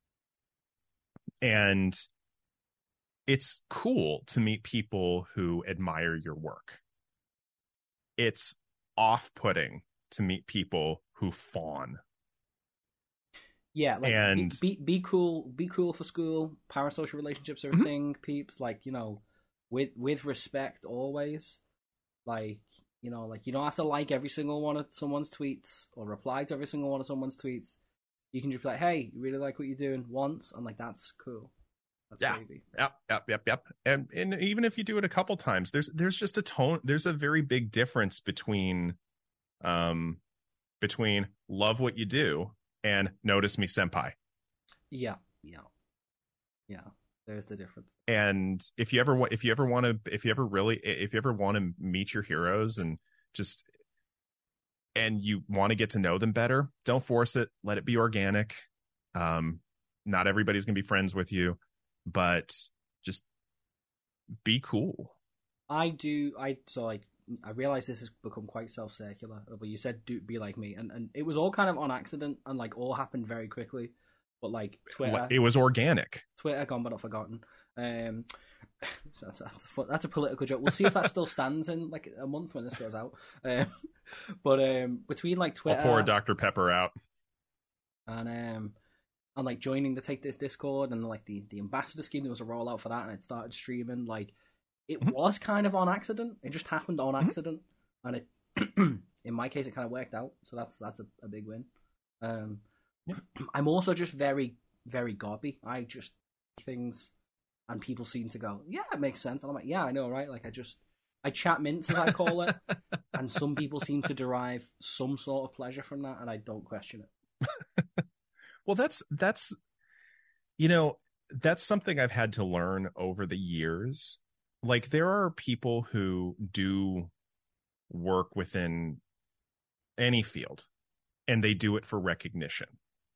And it's cool to meet people who admire your work. It's off-putting to meet people who fawn. Yeah, like, and be, be be cool, be cool for school. Parasocial relationships are a mm-hmm. thing, peeps. Like, you know, with with respect always. Like, you know, like, you don't have to like every single one of someone's tweets or reply to every single one of someone's tweets. You can just be like, hey, you really like what you're doing once, and, like, that's cool. That's yeah, crazy. Yep, yep, yep, yep. And and even if you do it a couple times, there's there's just a tone. There's a very big difference between, um, between love what you do and notice me, senpai. Yeah, yeah, yeah. There's the difference. And if you ever want, if you ever want to, if you ever really, if you ever want to meet your heroes and just, and you want to get to know them better, don't force it. Let it be organic. Um, not everybody's gonna be friends with you, but just be cool. I do. I so I I realize this has become quite self-circular, but you said do be like me, and, and it was all kind of on accident and, like, all happened very quickly. But, like, Twitter, it was organic. Twitter gone but not forgotten. Um, that's that's a, that's a political joke. We'll see if that still stands in, like, a month when this goes out. Um, but um, between, like, Twitter, I'll pour Doctor Pepper out, and um, and like joining the Take This Discord and, like, the the ambassador scheme, there was a rollout for that, and it started streaming. Like, it mm-hmm. was kind of on accident. It just happened on mm-hmm. accident, and it, in my case, it kind of worked out. So that's that's a, a big win. Um, yeah. I'm also just very, very gobby. I just things, and people seem to go, "Yeah, it makes sense." And I'm like, "Yeah, I know, right?" Like, I just, I chat mints, as I call it, and some people seem to derive some sort of pleasure from that, and I don't question it. Well, that's that's, you know, that's something I've had to learn over the years. Like, there are people who do work within any field, and they do it for recognition.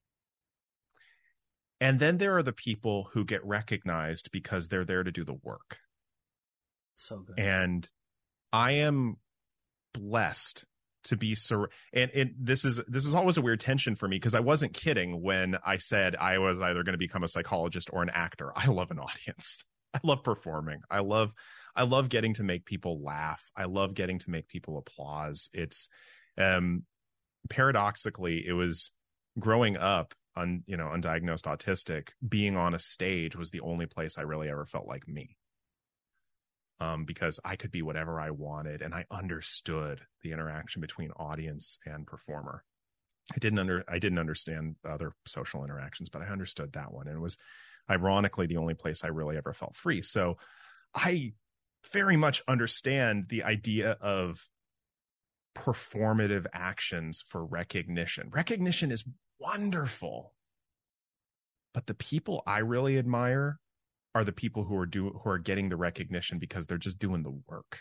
And then there are the people who get recognized because they're there to do the work. So good. And I am blessed to be sur- and, and this is this is always a weird tension for me, because I wasn't kidding when I said I was either going to become a psychologist or an actor. I love an audience. I love performing. I love I love getting to make people laugh. I love getting to make people applause. It's um paradoxically, it was growing up. un, you know, undiagnosed autistic, being on a stage was the only place I really ever felt like me. Um, because I could be whatever I wanted, and I understood the interaction between audience and performer. I didn't under I didn't understand other social interactions, but I understood that one, and it was ironically the only place I really ever felt free. So I very much understand the idea of performative actions for recognition. Recognition is wonderful, but the people I really admire are the people who are do who are getting the recognition because they're just doing the work.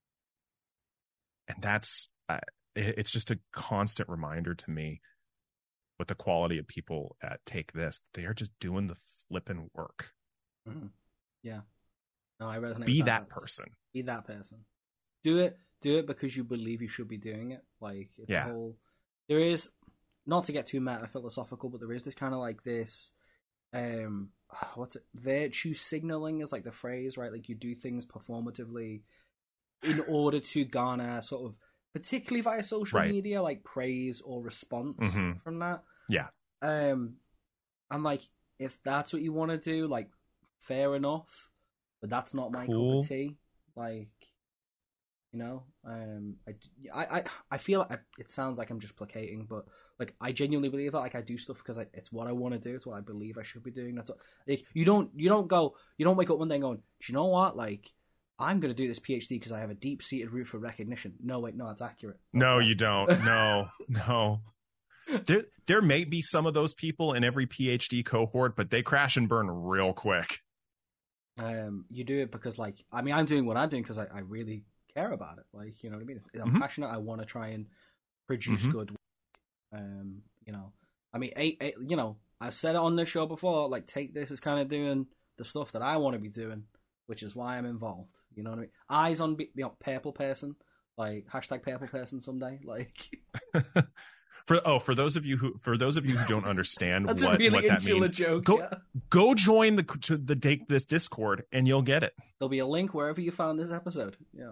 And that's uh, it, it's just a constant reminder to me with the quality of people at Take This. They are just doing the flipping work. Mm-hmm. Yeah. No, I resonate. Be with that, that person. Be that person. Do it. Do it because you believe you should be doing it. Like, it's yeah. a whole. There is, not to get too meta philosophical, but there is this kind of like this. Um, what's it? Virtue signaling is like the phrase, right? Like you do things performatively in order to garner sort of, particularly via social right. media, like praise or response mm-hmm. from that. Yeah. Um, I'm like, if that's what you want to do, like, fair enough, but that's not my cool. cup of tea. Like, you know, um, I, I, I feel like I, it sounds like I'm just placating, but like I genuinely believe that. Like I do stuff because I, it's what I want to do. It's what I believe I should be doing. That's what, like you don't you don't go you don't wake up one day and going, do you know what? Like I'm gonna do this PhD because I have a deep seated root for recognition. No, wait, no, that's accurate. No, okay. you don't. No, no. There, there may be some of those people in every PhD cohort, but they crash and burn real quick. Um, you do it because, like, I mean, I'm doing what I'm doing because I, I really care about it. Like, you know what I mean? I'm mm-hmm. passionate. I want to try and produce mm-hmm. good work. Um, you know, I mean, eight, eight, you know, I've said it on this show before. Like, Take This is kind of doing the stuff that I want to be doing, which is why I'm involved. You know what I mean? Eyes on, you know, purple person, like hashtag purple person someday. Like, for oh, for those of you who for those of you who don't understand That's what, a really what that means, joke, go yeah. go join the to the Take This Discord and you'll get it. There'll be a link wherever you found this episode. Yeah.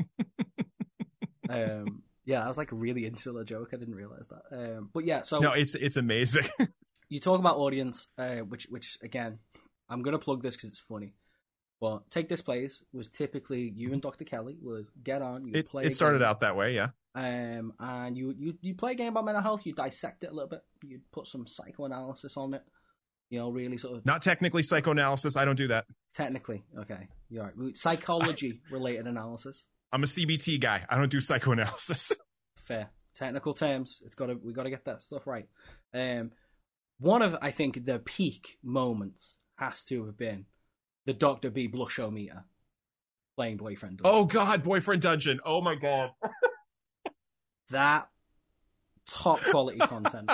um. Yeah, that was like a really insular joke. I didn't realize that. Um, but yeah, so no, it's it's amazing. You talk about audience, uh, which which again, I'm gonna plug this because it's funny. But Take This Plays was typically you and Doctor Kelly would get on. You it play. It started out that way, yeah. Um, and you you you play a game about mental health. You dissect it a little bit. You put some psychoanalysis on it. You know, really sort of not technically psychoanalysis. I don't do that. Technically, okay, you're right. Psychology related analysis. I'm a C B T guy. I don't do psychoanalysis. Fair. Technical terms. It's got to. We got to get that stuff right. Um, one of I think the peak moments has to have been the Doctor B blushometer playing Boyfriend Dungeon. Oh God, Boyfriend Dungeon. Oh my God. That top quality content.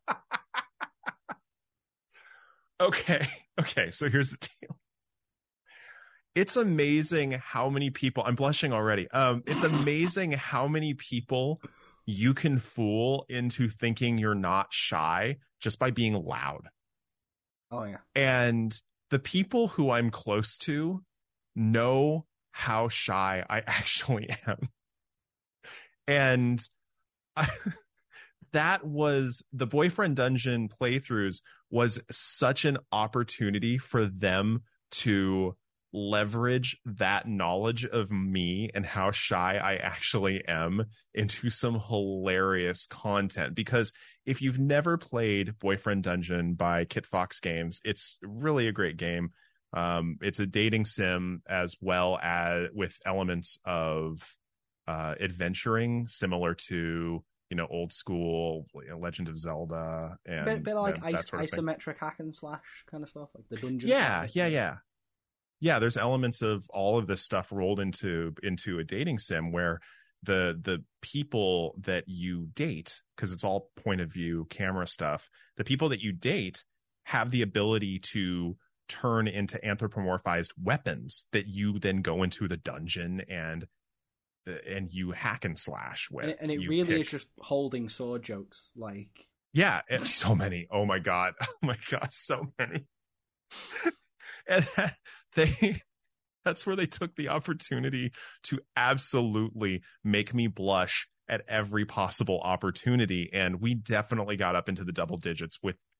Okay. Okay. So here's the deal. It's amazing how many people, I'm blushing already. Um, it's amazing how many people you can fool into thinking you're not shy just by being loud. Oh, yeah. And the people who I'm close to know how shy I actually am. And I, that was the Boyfriend Dungeon playthroughs was such an opportunity for them to leverage that knowledge of me and how shy I actually am into some hilarious content. Because if you've never played Boyfriend Dungeon by Kit Fox Games, it's really a great game. Um, it's a dating sim as well as with elements of uh, adventuring, similar to, you know, old school Legend of Zelda and bit, bit like that, is- that sort of isometric thing. hack and slash kind of stuff, like the dungeon. Yeah, yeah, yeah. Yeah, there's elements of all of this stuff rolled into into a dating sim where the the people that you date, because it's all point of view camera stuff, the people that you date have the ability to turn into anthropomorphized weapons that you then go into the dungeon and and you hack and slash with. And it, and it You really pick... is just holding sword jokes, like yeah, so many. Oh my god, oh my god, so many. And they that's where they took the opportunity to absolutely make me blush at every possible opportunity. And we definitely got up into the double digits with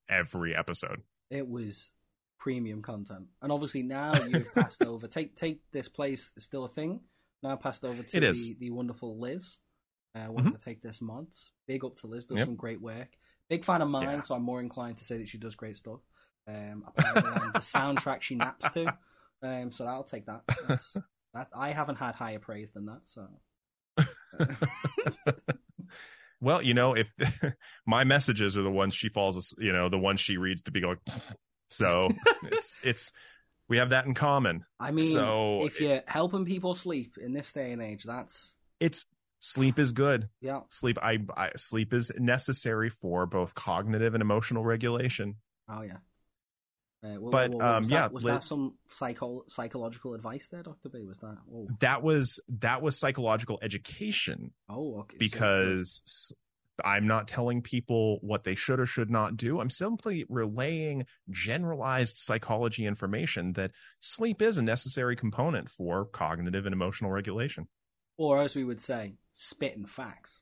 every episode. It was premium content, and obviously now you've passed over. Take take this place is still a thing. Now passed over to It the, is. the wonderful Liz. Uh, wanted Mm-hmm. to take this mods. Big up to Liz. Does Yep. some great work. Big fan of mine, Yeah. so I'm more inclined to say that she does great stuff. Um, apparently, um, the soundtrack she naps to. Um, so I'll take that. That's, that I haven't had higher praise than that. So. Well, you know, if my messages are the ones she falls, you know, the ones she reads to be going, so it's it's we have that in common. I mean, so if you're helping people sleep in this day and age, that's it's sleep is good. yeah. Sleep, I, I sleep is necessary for both cognitive and emotional regulation. Oh yeah. Uh, well, But, well, well, um, was yeah, that, was Liz- that some psycho- psychological advice there, Doctor B? Was that? Oh, That was that was psychological education. oh okay. So- Because s- I'm not telling people what they should or should not do. I'm simply relaying generalized psychology information that sleep is a necessary component for cognitive and emotional regulation. or as we would say, spitting facts.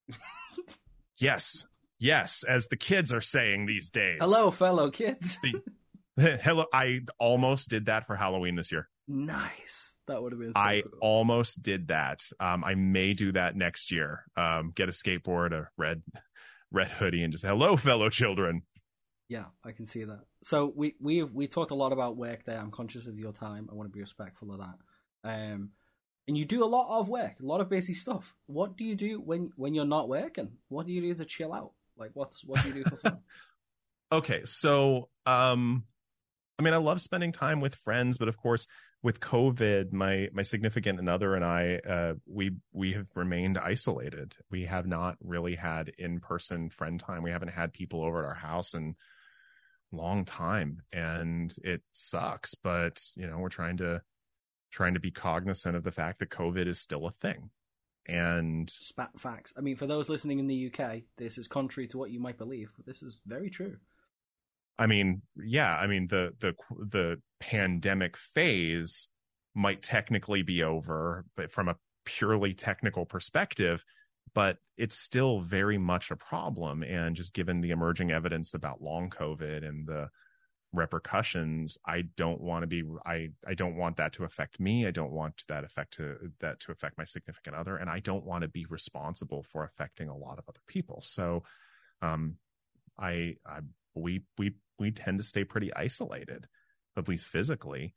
Yes. Yes, as the kids are saying these days. Hello, fellow kids. Hello. I almost did that for Halloween this year. Nice. That would have been. So I cool. almost did that. Um, I may do that next year. Um, get a skateboard, a red, red hoodie, and just hello, fellow children. Yeah, I can see that. So we we we talked a lot about work there. I'm conscious of your time. I want to be respectful of that. Um, and you do a lot of work, a lot of busy stuff. What do you do when when you're not working? What do you do to chill out? Like, what's what do you do for fun? Okay, so um, I mean, I love spending time with friends, but of course, with COVID, my my significant other and I, uh, we we have remained isolated. We have not really had in person friend time. We haven't had people over at our house in a long time, and it sucks. But you know, we're trying to trying to be cognizant of the fact that COVID is still a thing. And Spat facts. I mean, for those listening in the U K, this is contrary to what you might believe, but this is very true. I mean, yeah, I mean the the the pandemic phase might technically be over, but from a purely technical perspective, but it's still very much a problem. And just given the emerging evidence about long COVID and the repercussions, I don't want to be I I don't want that to affect me. I don't want that affect to that to affect my significant other, and I don't want to be responsible for affecting a lot of other people. So um I I we we we tend to stay pretty isolated, at least physically.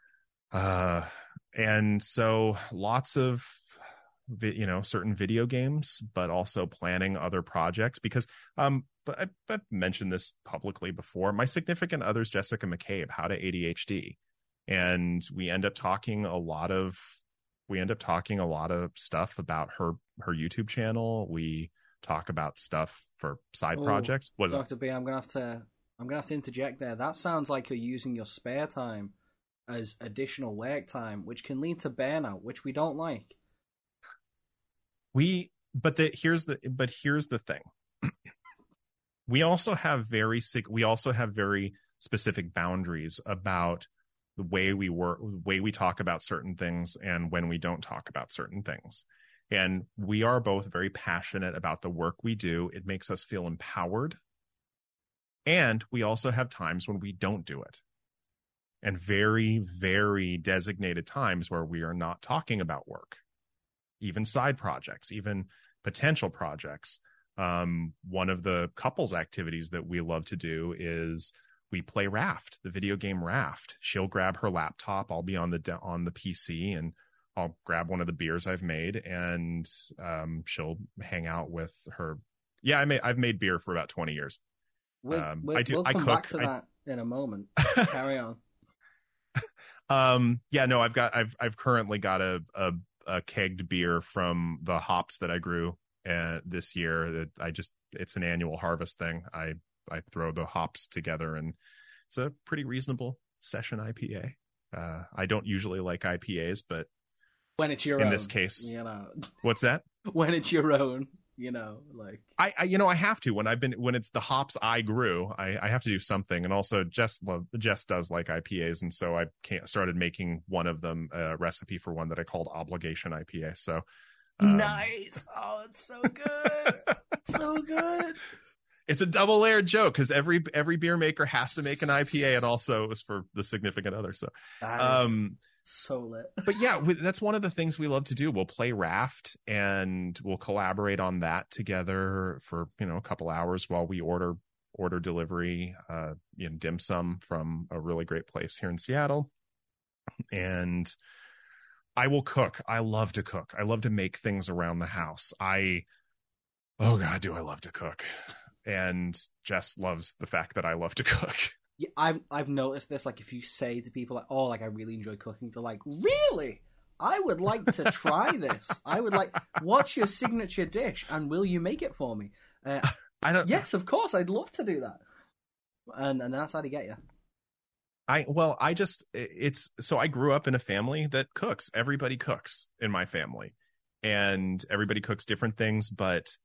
Uh and so lots of vi- you know certain video games, but also planning other projects because um but I, I've mentioned this publicly before. My significant other's Jessica McCabe, how to A D H D, and we end up talking a lot of we end up talking a lot of stuff about her her YouTube channel. We talk about stuff for side Oh, projects. What is it? Doctor B, I'm gonna have to I'm gonna have to interject there. That sounds like you're using your spare time as additional work time, which can lead to burnout, which we don't like. We but the here's the but here's the thing. We also have very sig- we also have very specific boundaries about the way we work, the way we talk about certain things and when we don't talk about certain things. And we are both very passionate about the work we do. It makes us feel empowered. And we also have times when we don't do it. And very, very designated times where we are not talking about work, even side projects, even potential projects. Um, one of the couples activities that we love to do is we play Raft, the video game Raft. She'll grab her laptop. I'll be on the, on the P C, and I'll grab one of the beers I've made, and, um, she'll hang out with her. Yeah, I made, I've made beer for about twenty years. We'll, Um, we'll, I do- we'll I come cook. back to I- that in a moment. Carry on. Um, yeah, no, I've got, I've, I've currently got a, a, a kegged beer from the hops that I grew uh, this year. That I just, it's an annual harvest thing. I, I throw the hops together, and it's a pretty reasonable session I P A. Uh, I don't usually like I P As, but When it's your in own, this case, you know. what's that? When it's your own, you know, like I, I, you know, I have to when I've been when it's the hops I grew, I, I have to do something. And also, Jess love Jess does like I P As, and so I can't, started making one of them a recipe for one that I called Obligation I P A. So um, nice. Oh, it's so good. It's so good. It's a double layered joke because every every beer maker has to make an I P A, and also it was for the significant other. So, That um, is so lit. but yeah, we, that's one of the things we love to do. We'll play Raft and we'll collaborate on that together for, you know, a couple hours while we order order delivery, uh, you know, dim sum from a really great place here in Seattle. And I will cook. I love to cook. I love to make things around the house. I, oh God, do I love to cook. And Jess loves the fact that I love to cook. Yeah, I've I've noticed this. Like, if you say to people like, "Oh, like I really enjoy cooking," they're like, "Really? I would like to try this. I would like. What's your signature dish, and will you make it for me?" Uh, I don't. yes, of course. I'd love to do that. And and that's how to get you. I well, I just it's so I grew up in a family that cooks. Everybody cooks in my family, and everybody cooks different things, but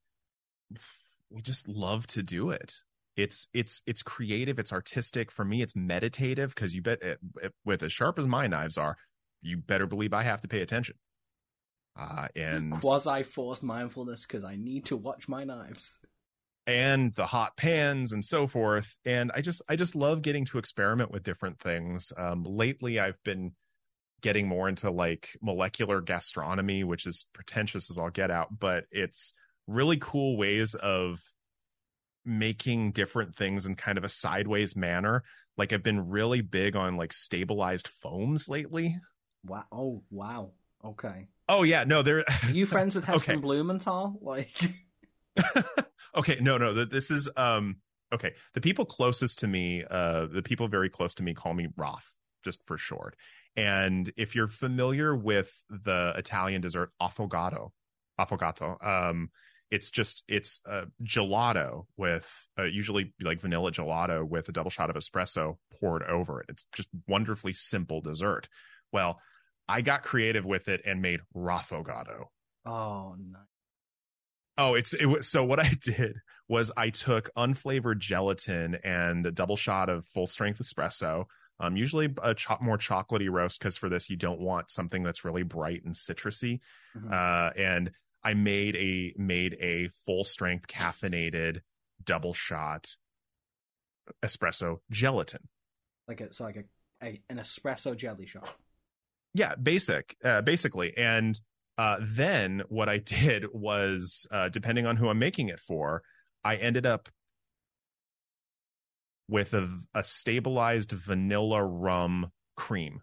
we just love to do it. It's it's it's creative, it's artistic. For me, it's meditative because you bet it, it, with as sharp as my knives are, you better believe I have to pay attention. Uh, and quasi forced mindfulness because I need to watch my knives. And the hot pans and so forth. And I just I just love getting to experiment with different things. Um, lately, I've been getting more into like molecular gastronomy, which is pretentious as all get out, but it's really cool ways of making different things in kind of a sideways manner. Like I've been really big on like stabilized foams lately. Wow! Oh wow! Okay. Oh yeah, no, they're. Are you friends with Heston Okay. Blumenthal? Like. Okay, no, no. This is um. Okay, the people closest to me, uh, the people very close to me, call me Roth, just for short. And if you're familiar with the Italian dessert affogato, affogato, um, it's just it's uh, gelato with uh, usually like vanilla gelato with a double shot of espresso poured over it. It's just wonderfully simple dessert. Well, I got creative with it and made raffogato. Oh, nice. Oh, it's it was so what I did was I took unflavored gelatin and a double shot of full strength espresso. Um, usually a cho- more chocolatey roast because for this you don't want something that's really bright and citrusy. Mm-hmm. Uh, and I made a made a full strength caffeinated double shot espresso gelatin. Like a so like a, a an espresso jelly shot. Yeah, basic, uh, basically. And uh, then what I did was, uh, depending on who I'm making it for, I ended up with a, a stabilized vanilla rum cream.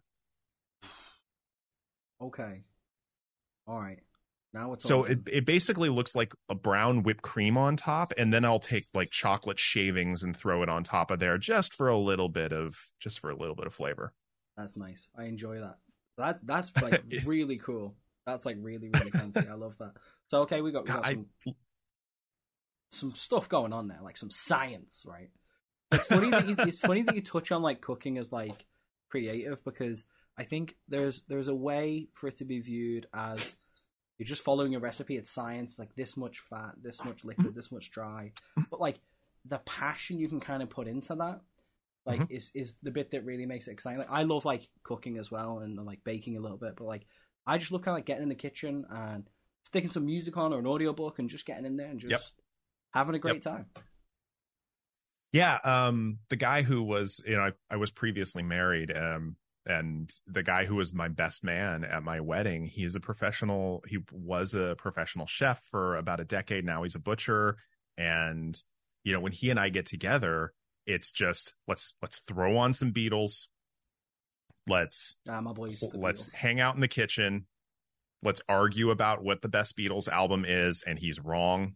Okay. All right. Now it's so it, it basically looks like a brown whipped cream on top, and then I'll take like chocolate shavings and throw it on top of there just for a little bit of just for a little bit of flavor. That's nice. I enjoy that. That's that's like really cool. That's like really really fancy. I love that. So okay, we got, we got I, some some stuff going on there, like some science, right? It's funny that you, it's funny that you touch on like cooking as like creative, because I think there's there's a way for it to be viewed as you're just following a recipe. It's science, like this much fat, this much liquid, this much dry. But like the passion you can kind of put into that, like mm-hmm. is is the bit that really makes it exciting. Like I love like cooking as well and like baking a little bit, but like I just look kind of like getting in the kitchen and sticking some music on or an audiobook and just getting in there and just yep. having a great yep. time. Yeah, um, the guy who was, you know, I, I was previously married, um, and the guy who was my best man at my wedding, he's a professional, he was a professional chef for about a decade now. He's a butcher. And, you know, when he and I get together, it's just, let's, let's throw on some Beatles. Let's, ah, my boys, let's Beatles. hang out in the kitchen. Let's argue about what the best Beatles album is. And he's wrong.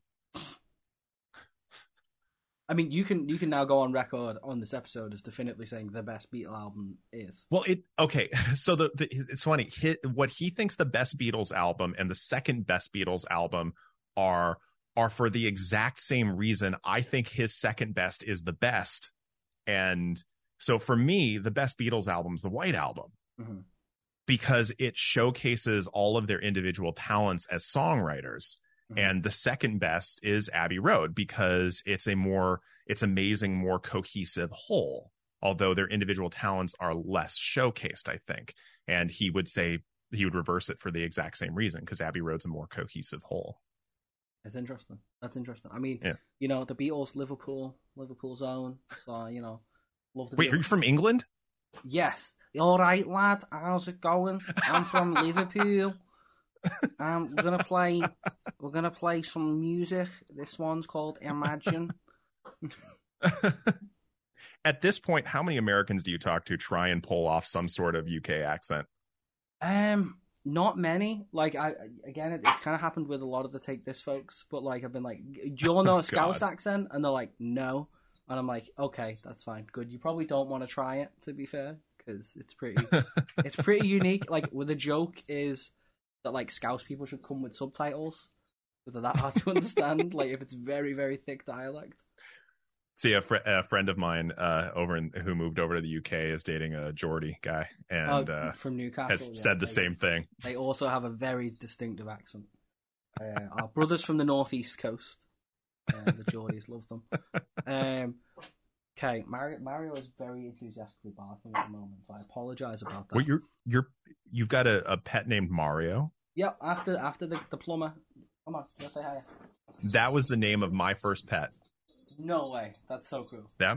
I mean, you can you can now go on record on this episode as definitely saying the best Beatles album is. Well, it okay. So the, the it's funny. He, what he thinks the best Beatles album and the second best Beatles album are are for the exact same reason. I think his second best is the best, and so for me, the best Beatles album is the White Album mm-hmm. because it showcases all of their individual talents as songwriters. And the second best is Abbey Road because it's a more, it's amazing, more cohesive whole, although their individual talents are less showcased, I think. And he would say he would reverse it for the exact same reason because Abbey Road's a more cohesive whole. It's interesting. That's interesting. I mean, Yeah. you know, the Beatles, Liverpool, Liverpool's own. So, you know, love the Wait, Beatles. are you from England? Yes. All right, lad. How's it going? I'm from Liverpool. Um, we're gonna play. We're gonna play some music. This one's called Imagine. At this point, how many Americans do you talk to try and pull off some sort of U K accent? Um, not many. Like I again, it, it's kind of happened with a lot of the Take This folks. But like, I've been like, "Do you all know a Scouse God. accent?" And they're like, "No." And I'm like, "Okay, that's fine. Good. You probably don't want to try it, to be fair, because it's pretty, it's pretty unique. Like, with the joke is that like Scouse people should come with subtitles because they're that hard to understand. Like, if it's very very thick dialect." See, a, fr- a friend of mine uh, over in, who moved over to the U K is dating a Geordie guy, and uh, uh, from Newcastle, has yeah, said the they, same thing. They also have a very distinctive accent. Uh, our brothers from the northeast coast, uh, the Geordies, love them. Um, okay, Mario, Mario is very enthusiastically barking at the moment, so I apologise about that. Well, you're you're you've got a, a pet named Mario. Yep, after after the, the plumber. Come on, go say hi. That was the name of my first pet. No way, that's so cool. Yeah.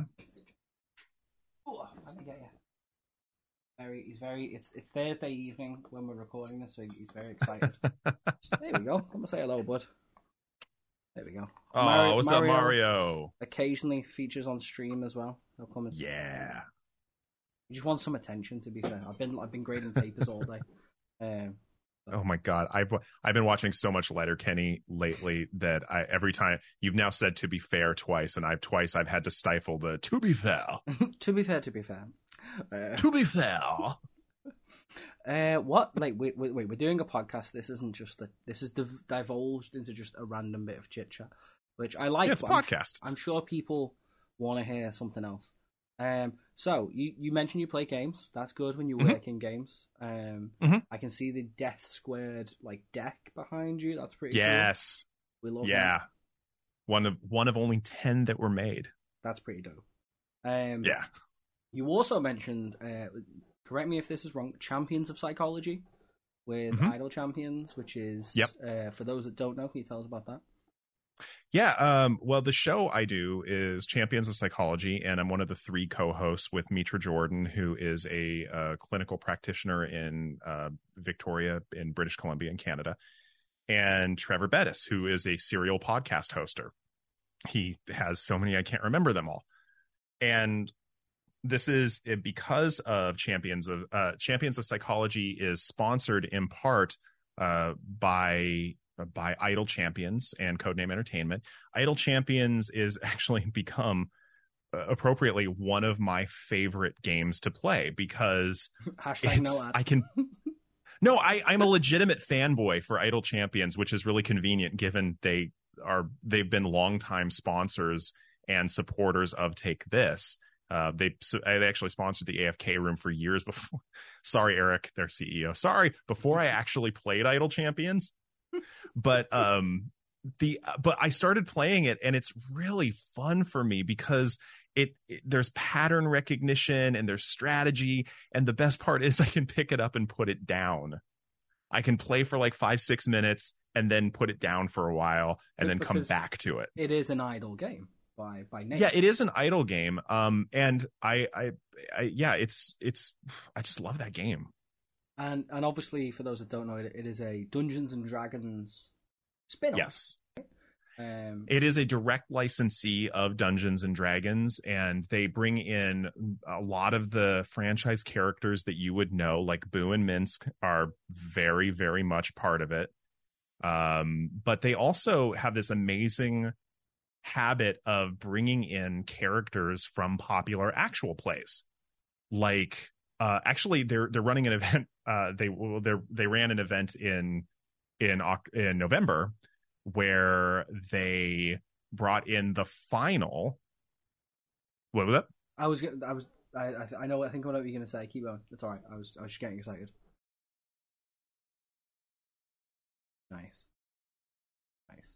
Ooh, let me get you. Very, he's very. It's it's Thursday evening when we're recording this, so he's very excited. There we go. I'm gonna say hello, bud. There we go. Oh, Mario, what's Mario up, Mario? Occasionally features on stream as well. He'll come and Yeah. He just wants some attention. To be fair, I've been I've been grading papers all day. Um, Oh my God, I've I've been watching so much Letterkenny lately that I every time you've now said "to be fair" twice, and I've twice I've had to stifle the "to be fair." to be fair, to be fair. Uh, to be fair. Uh, what? Like, wait, wait, wait. We're doing a podcast. This isn't just a. This is div- divulged into just a random bit of chit chat, which I like. Yeah, it's a I'm, podcast. I'm sure people want to hear something else. Um, so you, you mentioned you play games. That's good when you Mhm. work in games. Um, Mhm. I can see the Death Squared like deck behind you. That's pretty. Yes. Cool. We love. Yeah. That. One of one of only ten that were made. That's pretty dope. Um, Yeah. You also mentioned. Uh, correct me if this is wrong. Champions of Psychology with Mhm. Idle Champions, which is. Yep. Uh, for those that don't know, can you tell us about that? Yeah, um, well, the show I do is Champions of Psychology, and I'm one of the three co-hosts with Mitra Jordan, who is a uh, clinical practitioner in uh, Victoria in British Columbia in Canada, and Trevor Bettis, who is a serial podcast hoster. He has so many, I can't remember them all. And this is because of Champions of uh, Champions of Psychology is sponsored in part uh, by by Idle Champions and Codename Entertainment. Idle Champions is actually become uh, appropriately one of my favorite games to play because Hashtag no ad. I can. No, I, I'm a legitimate fanboy for Idle Champions, which is really convenient given they are they've been longtime sponsors and supporters of Take This. Uh, they so they actually sponsored the A F K room for years before. Sorry, Eric, their C E O. Sorry, before I actually played Idle Champions. But um, the but I started playing it, and it's really fun for me because it, it there's pattern recognition and there's strategy, and the best part is I can pick it up and put it down. I can play for like five six minutes and then put it down for a while and then come back to it. It is an idle game by by name. Yeah, it is an idle game. Um, and I, I, I, yeah, it's it's. I just love that game. And and obviously, for those that don't know, it, it is a Dungeons and Dragons spin-off. Yes. Um, it is a direct licensee of Dungeons and Dragons, and they bring in a lot of the franchise characters that you would know, like Boo and Minsk are very, very much part of it. Um, but they also have this amazing habit of bringing in characters from popular actual plays. Like, uh, actually, they're they're running an event. Uh, they they they ran an event in in in November where they brought in the final. What was that? I was I was I I know I think I know what you're gonna say. Keep going. It's all right. I was I was just getting excited. Nice, nice.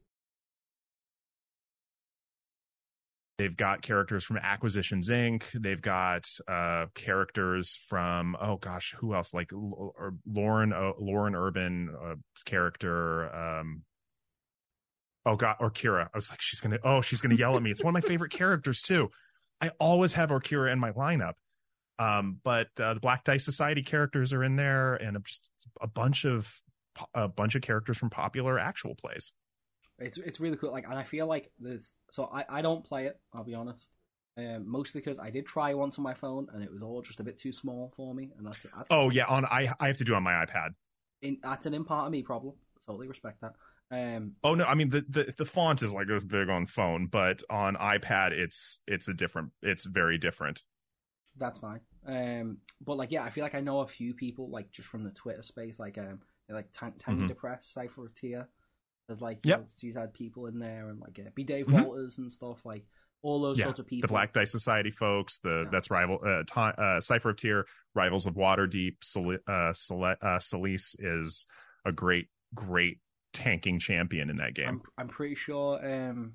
They've got characters from Acquisitions Incorporated. They've got uh, characters from oh gosh, who else? Like Lauren uh, Lauren Urban uh, character. Um, Oh God, Orkira. I was like, she's gonna. Oh, she's gonna yell at me. It's one of my favorite characters too. I always have Orkira in my lineup. Um, but uh, the Black Dice Society characters are in there, and just a bunch of a bunch of characters from popular actual plays. It's it's really cool. Like, and I feel like there's so I, I don't play it. I'll be honest. Um, mostly because I did try once on my phone, and it was all just a bit too small for me, and that's it. That's, oh yeah, on I I have to do it on my iPad. In, that's an in part of me problem. Totally respect that. Um, oh no, I mean the, the the font is like as big on phone, but on iPad it's it's a different. It's very different. That's fine. Um, but like, yeah, I feel like I know a few people like just from the Twitter space, like um, like Tiny mm-hmm. Depressed, Cypher of Tyr. There's like, yep. you know, she's had people in there, and like uh, B. Dave mm-hmm. Walters and stuff, like all those yeah, sorts of people. The Black Dice Society folks, the yeah. that's rival uh, t- uh, Cypher of Tyr, Rivals of Waterdeep. Sol- uh, Sol- uh, Solis is a great, great tanking champion in that game. I'm, I'm pretty sure. Um,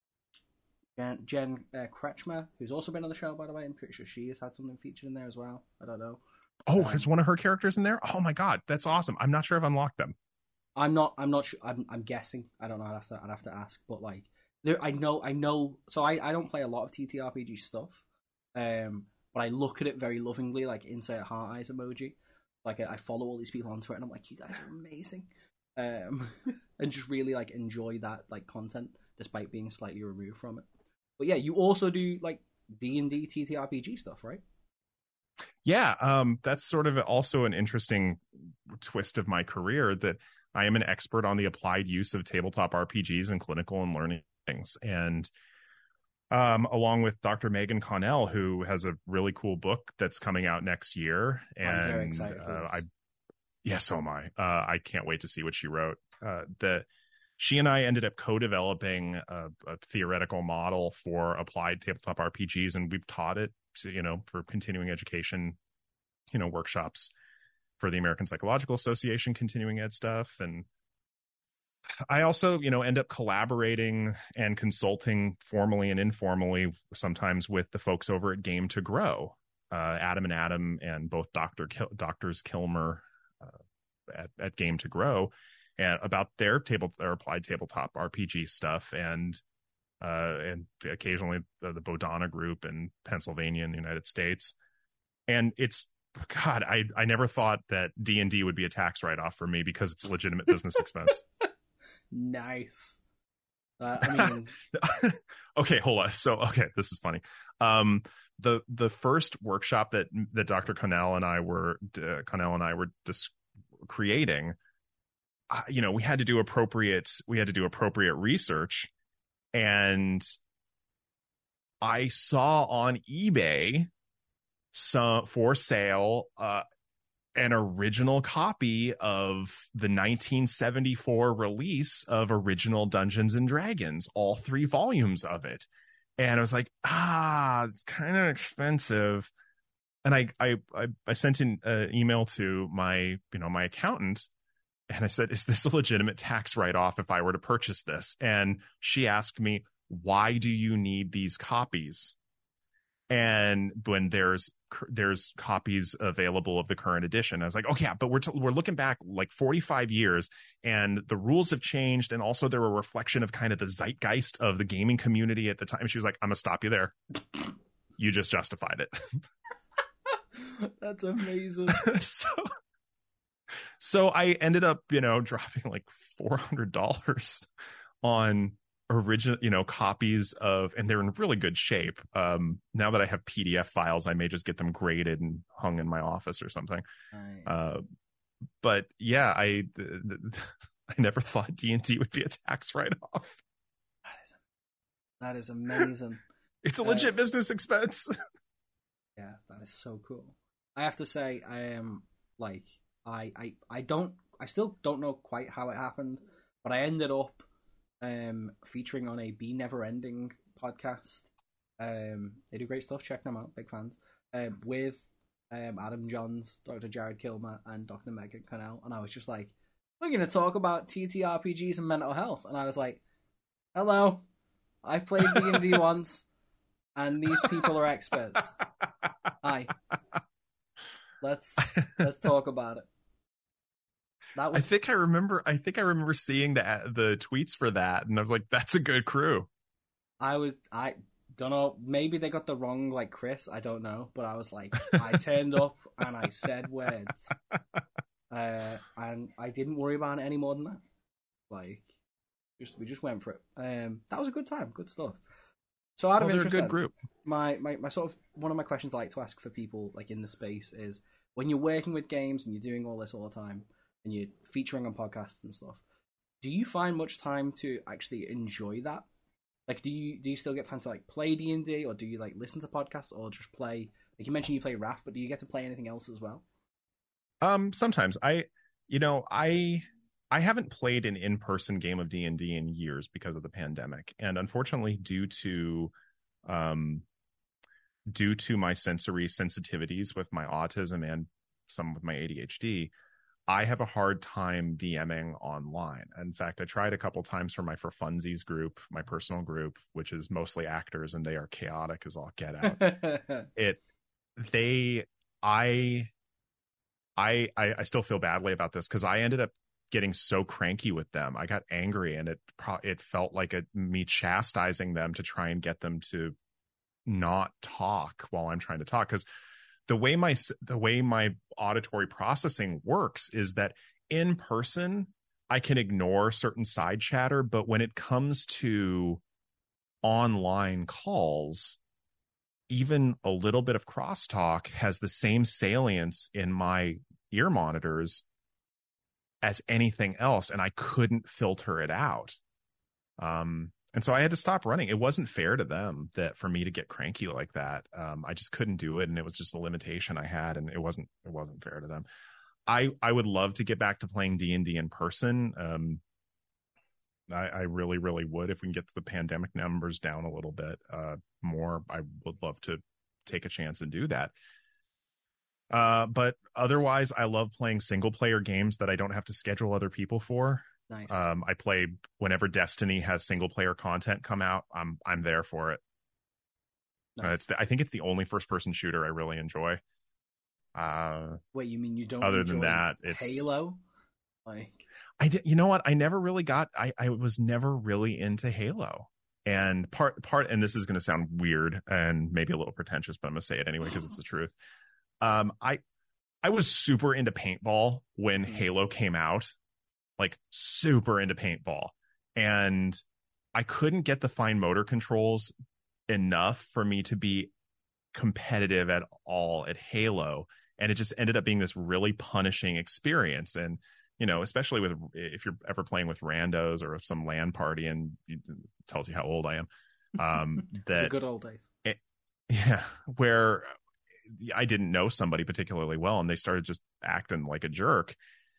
Jen, Jen uh, Kretschmer, who's also been on the show, by the way, I'm pretty sure she has had something featured in there as well. I don't know. Oh, um, is one of her characters in there? Oh my god, that's awesome! I'm not sure I've unlocked them. I'm not. I'm not sure. I'm. I'm guessing. I don't know. I'd have to. I'd have to ask. But like, there. I know. I know. So I. I don't play a lot of T T R P G stuff. Um. But I look at it very lovingly, like insert heart eyes emoji. Like I, I follow all these people on Twitter, and I'm like, you guys are amazing. Um. And just really like enjoy that like content, despite being slightly removed from it. But yeah, you also do like D and D T T R P G stuff, right? Yeah, um, that's sort of also an interesting twist of my career, that I am an expert on the applied use of tabletop R P Gs in clinical and learning things. And um, along with Doctor Megan Connell, who has a really cool book that's coming out next year. And I'm very excited for uh, this. I, yeah, so am I. Uh, I can't wait to see what she wrote. Uh, that she and I ended up co-developing a, a theoretical model for applied tabletop R P Gs, and we've taught it to, you know, for continuing education, you know, workshops for the American Psychological Association, continuing ed stuff. And I also, you know, end up collaborating and consulting formally and informally, sometimes with the folks over at Game to Grow, uh, Adam and Adam, and both Doctor Kil- Doctors Kilmer uh, at, at Game to Grow, and about their table, their applied tabletop R P G stuff, and uh, and occasionally the, the Bodhana Group in Pennsylvania in the United States. And it's, God, I I never thought that D and D would be a tax write-off for me, because it's a legitimate business expense. Nice. Uh, I mean, okay, hold on. So, okay, this is funny. Um, the the first workshop that that Doctor Connell and I were uh, Connell and I were dis- creating, uh, you know, we had to do appropriate we had to do appropriate research, and I saw on eBay some for sale uh, an original copy of the nineteen seventy-four release of original Dungeons and Dragons, all three volumes of it. And I was like, ah, it's kind of expensive. And I, I, I, I sent an uh, email to my, you know, my accountant, and I said, is this a legitimate tax write-off if I were to purchase this? And she asked me, why do you need these copies? And when there's there's copies available of the current edition, I was like, okay, yeah, but we're t- we're looking back like forty-five years, and the rules have changed, and also they're a reflection of kind of the zeitgeist of the gaming community at the time. She was like, I'm gonna stop you there. You just justified it. That's amazing. so, so I ended up, you know, dropping like four hundred dollars on original, you know, copies of, and they're in really good shape. Um, now that I have P D F files, I may just get them graded and hung in my office or something. Right. Uh, but yeah, I, th- th- I never thought D and D would be a tax write-off. That is, that is amazing. It's a legit uh, business expense. Yeah, that is so cool. I have to say, I am like, I, I, I don't, I still don't know quite how it happened, but I ended up um featuring on a Be Never Ending podcast. Um they do great stuff, check them out, big fans. Um with um Adam Johns, Doctor Jared Kilmer, and Doctor Megan Connell. And I was just like, we're gonna talk about T T R P Gs and mental health. And I was like, hello, I've played D and D once, and these people are experts. Hi. Let's let's talk about it. That was... I think I remember. I think I remember seeing the the tweets for that, and I was like, "That's a good crew." I was. I don't know. Maybe they got the wrong like Chris. I don't know. But I was like, I turned up and I said words, uh, and I didn't worry about it any more than that. Like, just we just went for it. Um, that was a good time. Good stuff. So out of well, interest, they're a good then, group. My, my my sort of one of my questions I like to ask for people like in the space is when you're working with games and you're doing all this all the time and you're featuring on podcasts and stuff, do you find much time to actually enjoy that? Like, do you do you still get time to like play D and D, or do you like listen to podcasts, or just play? Like you mentioned, you play R A F, but do you get to play anything else as well? Um, sometimes I, you know, I I haven't played an in-person game of D and D in years because of the pandemic, and unfortunately, due to um, due to my sensory sensitivities with my autism and some with my A D H D, I have a hard time DMing online. In fact, I tried a couple times for my For Funsies group, my personal group, which is mostly actors, and they are chaotic as all get out. it, they, I, I, I, I still feel badly about this because I ended up getting so cranky with them. I got angry, and it pro- it felt like a, me chastising them to try and get them to not talk while I'm trying to talk. Because the way my the way my auditory processing works is that in person I can ignore certain side chatter, but when it comes to online calls, even a little bit of crosstalk has the same salience in my ear monitors as anything else, and I couldn't filter it out. Um, and so I had to stop running. It wasn't fair to them that for me to get cranky like that. Um, I just couldn't do it, and it was just a limitation I had, and it wasn't it wasn't fair to them. I I would love to get back to playing D and D in person. Um, I, I really really would if we can get the pandemic numbers down a little bit uh, more. I would love to take a chance and do that. Uh, but otherwise, I love playing single player games that I don't have to schedule other people for. Nice. Um, I play whenever Destiny has single player content come out. I'm I'm there for it. Nice. Uh, it's the, I think it's the only first person shooter I really enjoy. Uh, Wait, you mean you don't? Other enjoy than that, it's Halo. Like I did. You know what? I never really got. I I was never really into Halo. And part part and this is going to sound weird and maybe a little pretentious, but I'm going to say it anyway because it's the truth. Um, I I was super into paintball when mm-hmm. Halo came out. Like super into paintball, and I couldn't get the fine motor controls enough for me to be competitive at all at Halo, and it just ended up being this really punishing experience. And you know, especially with if you're ever playing with randos or some LAN party, and it tells you how old I am. Um, that the good old days. It, yeah, where I didn't know somebody particularly well, and they started just acting like a jerk.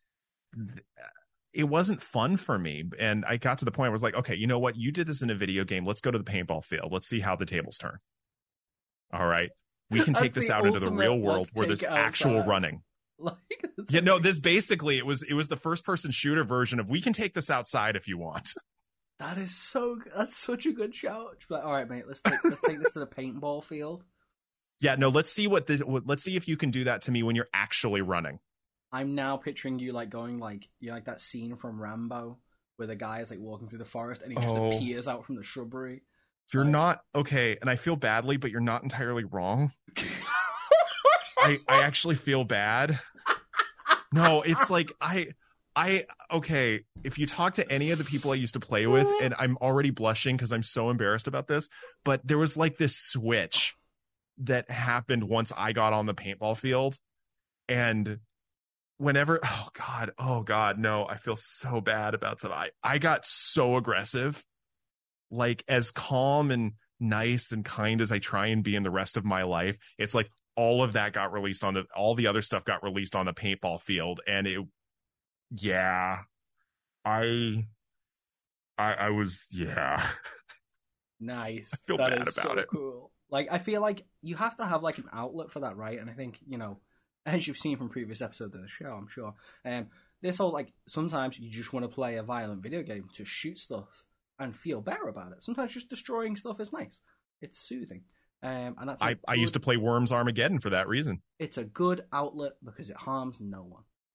It wasn't fun for me. And I got to the point where I was like, okay, you know what? You did this in a video game. Let's go to the paintball field. Let's see how the tables turn. All right. We can take this out into the real world where there's actual running. Like, yeah, no, this basically, it was, it was the first person shooter version of we can take this outside if you want. That is so, that's such a good shout. Like, all right, mate, let's take, let's take this to the paintball field. Yeah, no, let's see what this, let's see if you can do that to me when you're actually running. I'm now picturing you like going like you know, like that scene from Rambo where the guy is like walking through the forest and he just oh. appears out from the shrubbery. You're like... not okay, and I feel badly, but you're not entirely wrong. I I actually feel bad. No, it's like I I okay, if you talk to any of the people I used to play with, and I'm already blushing because I'm so embarrassed about this, but there was like this switch that happened once I got on the paintball field, and whenever, oh God, oh God, no, I feel so bad about some. I, I got so aggressive, like as calm and nice and kind as I try and be in the rest of my life. It's like all of that got released on the, all the other stuff got released on the paintball field. And it, yeah, I, I, I was, yeah. Nice. I feel that bad is about so it. Cool. Like, I feel like you have to have like an outlet for that, right? And I think, you know, as you've seen from previous episodes of the show, I'm sure, um, this whole, like, sometimes you just want to play a violent video game to shoot stuff and feel better about it. Sometimes just destroying stuff is nice. It's soothing. Um, and that's I, good, I used to play Worms Armageddon for that reason. It's a good outlet because it harms no one.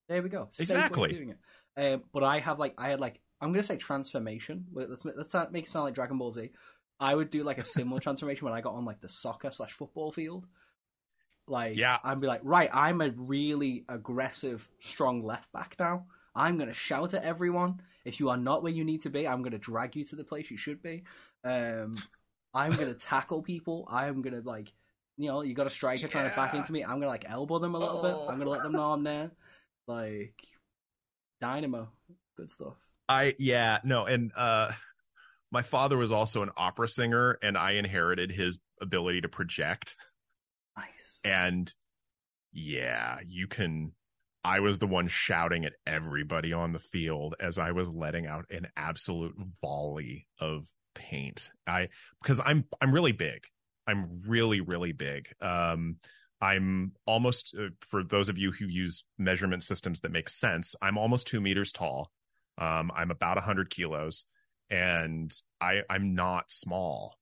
There we go. Safe Exactly. way of doing it. Um, but I have like I had like I'm gonna say transformation. Wait, Let's let's not make it sound like Dragon Ball Z. I would do like a similar transformation when I got on like the soccer slash football field. Like, Yeah. I'd be like, right, I'm a really aggressive, strong left back now. I'm gonna shout at everyone. If you are not where you need to be, I'm gonna drag you to the place you should be. Um, I'm gonna tackle people. I'm gonna like, you know, you got a striker yeah. trying to back into me. I'm gonna like elbow them a little oh. bit. I'm gonna let them know I'm there. Like, dynamo, good stuff. I yeah no, and uh, my father was also an opera singer, and I inherited his ability to project. Nice. And yeah, you can. I was the one shouting at everybody on the field as I was letting out an absolute volley of paint. I because I'm I'm really big. I'm really really big. Um, I'm almost uh, for those of you who use measurement systems that make sense. I'm almost two meters tall. Um, I'm about a hundred kilos, and I I'm not small.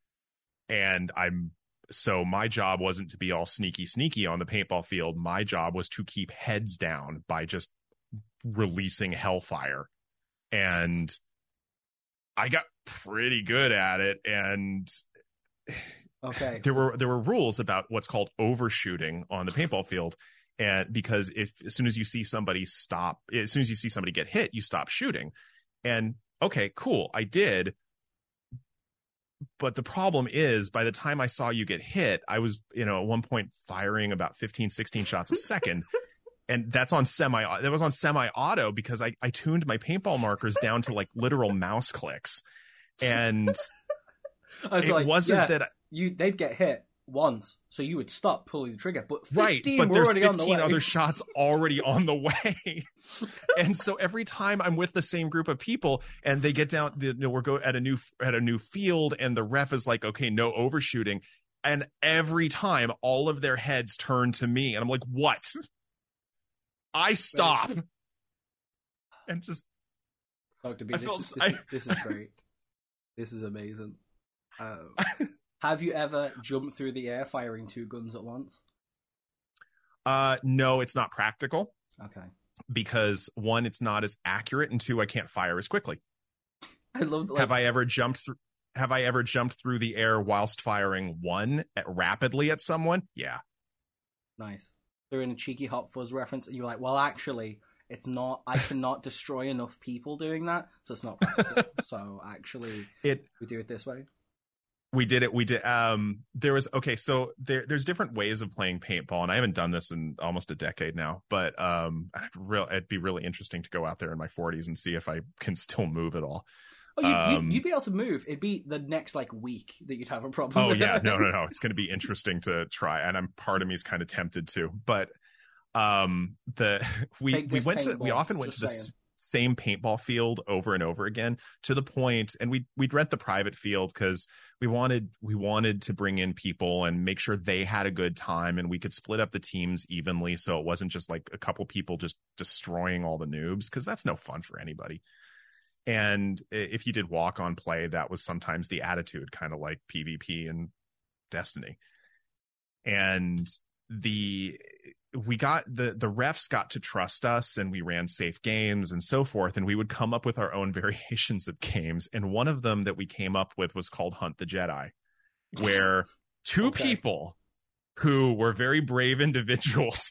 And I'm so my job wasn't to be all sneaky sneaky on the paintball field. My job was to keep heads down by just releasing hellfire, and I got pretty good at it. And okay, there were there were rules about what's called overshooting on the paintball field. And because if as soon as you see somebody stop, as soon as you see somebody get hit, you stop shooting. And okay, cool, I did. But the problem is, by the time I saw you get hit, I was, you know, at one point firing about fifteen, sixteen shots a second. And that's on semi, that was on semi-auto because I, I tuned my paintball markers down to like literal mouse clicks. And I was it like, wasn't yeah, that I, you they'd get hit once, so you would stop pulling the trigger. But right, but were there's already on the fifteen way. other shots already on the way. And so every time I'm with the same group of people and they get down, you know, we're go at a new at a new field, and the ref is like, okay, no overshooting. And every time all of their heads turn to me, and I'm like, what? I stop. And just Doctor B, I this, felt, is, this, I, is, this is great. This is amazing. Um, have you ever jumped through the air firing two guns at once? Uh, no, it's not practical. Okay. Because one, it's not as accurate, and two, I can't fire as quickly. I love. Like, have I ever jumped through? Have I ever jumped through the air whilst firing one at, rapidly at someone? Yeah. Nice. They're in a cheeky Hot Fuzz reference, and you're like, well, actually, it's not. I cannot destroy enough people doing that, so it's not practical. So actually, it we do it this way. We did it. We did. Um, there was okay. So there, there's different ways of playing paintball, and I haven't done this in almost a decade now. But um, I'd real, it'd be really interesting to go out there in my forties and see if I can still move at all. Oh, you, um, you'd, you'd be able to move. It'd be the next like week that you'd have a problem. Oh yeah, no, no, no. It's going to be interesting to try, and I'm part of me is kind of tempted to. But um, the we we went to we often went to the saying. same paintball field over and over again, to the point, and we we'd rent the private field because we wanted we wanted to bring in people and make sure they had a good time, and we could split up the teams evenly so it wasn't just like a couple people just destroying all the noobs, because that's no fun for anybody. And if you did walk on play, that was sometimes the attitude, kind of like PvP and Destiny. And the we got the the refs got to trust us, and we ran safe games and so forth, and we would come up with our own variations of games. And one of them that we came up with was called Hunt the Jedi, where two okay. people who were very brave individuals,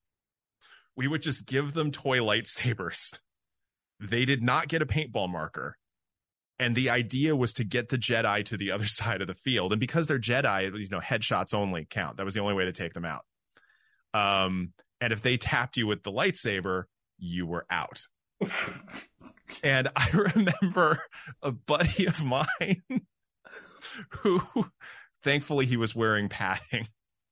we would just give them toy lightsabers. They did not get a paintball marker, and the idea was to get the Jedi to the other side of the field. And because they're Jedi, you know, headshots only count. That was the only way to take them out. Um, and if they tapped you with the lightsaber, you were out. And I remember a buddy of mine who, thankfully, he was wearing padding.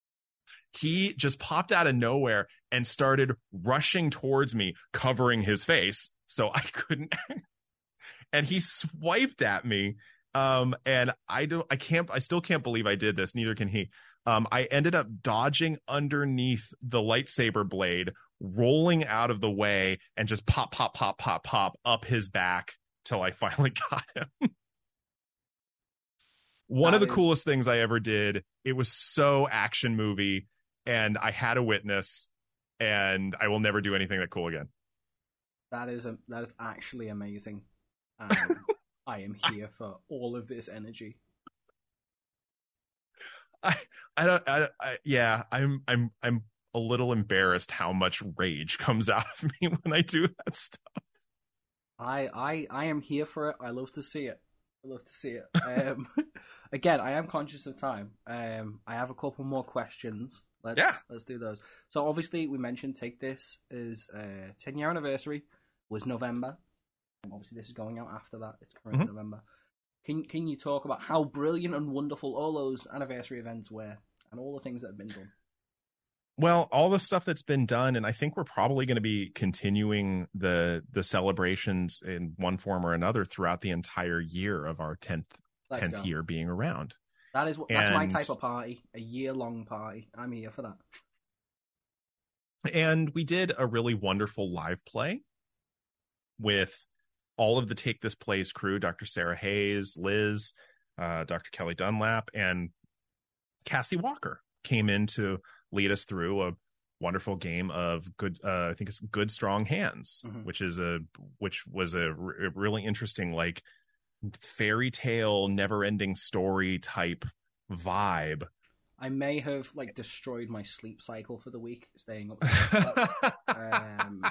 He just popped out of nowhere and started rushing towards me, covering his face so I couldn't. And he swiped at me. Um, and I don't, I can't, I still can't believe I did this. Neither can he. Um, I ended up dodging underneath the lightsaber blade, rolling out of the way, and just pop, pop, pop, pop, pop up his back till I finally got him. One that of the is... coolest things I ever did. It was so action movie, and I had a witness, and I will never do anything that cool again. That is a, that is actually amazing. Um, I am here for all of this energy. I I don't I, I yeah I'm I'm I'm a little embarrassed how much rage comes out of me when I do that stuff. I I I am here for it. I love to see it. I love to see it. Um, again, I am conscious of time. Um, I have a couple more questions. Let's yeah. let's do those. So obviously we mentioned Take This is uh ten year anniversary was November. Obviously this is going out after that. It's currently mm-hmm. November. Can can you talk about how brilliant and wonderful all those anniversary events were and all the things that have been done? Well, all the stuff that's been done, and I think we're probably going to be continuing the the celebrations in one form or another throughout the entire year of our tenth Let's tenth go. year being around. That is that's and, my type of party, a year long party. I'm here for that. And we did a really wonderful live play with all of the Take This Plays crew, Doctor Sarah Hayes, Liz, uh, Doctor Kelly Dunlap, and Cassie Walker came in to lead us through a wonderful game of good, uh, I think it's Good Strong Hands, mm-hmm. which is a, which was a, r- a really interesting, like fairy tale, never ending story type vibe. I may have like destroyed my sleep cycle for the week, staying up. um,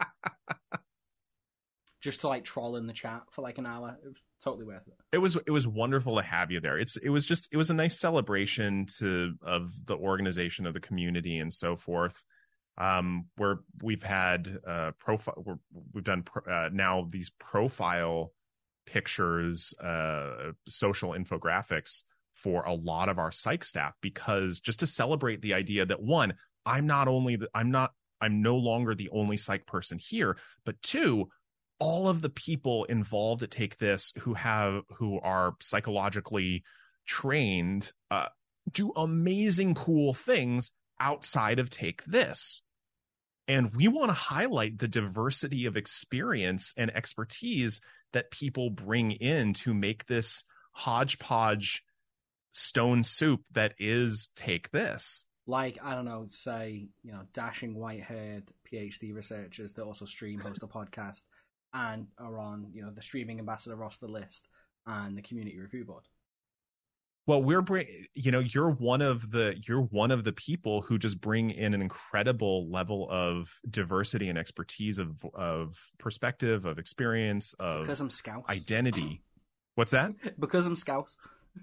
just to like troll in the chat for like an hour. It was totally worth it. It was it was wonderful to have you there. It's it was just it was a nice celebration to of the organization of the community and so forth. Um, where we've had uh profile we're, we've done pro, uh, now these profile pictures, uh, social infographics for a lot of our psych staff, because just to celebrate the idea that one, I'm not only the, I'm not I'm no longer the only psych person here, but two, all of the people involved at Take This who have who are psychologically trained uh, do amazing, cool things outside of Take This. And we want to highlight the diversity of experience and expertise that people bring in to make this hodgepodge stone soup that is Take This. Like, I don't know, say, you know, dashing white-haired PhD researchers that also stream, host a podcast, and are on, you know, the streaming ambassador roster list and the community review board. Well, we're, you know, you're one of the, you're one of the people who just bring in an incredible level of diversity and expertise of, of perspective, of experience, of because I'm Scouse. Identity. What's that? Because I'm Scouse.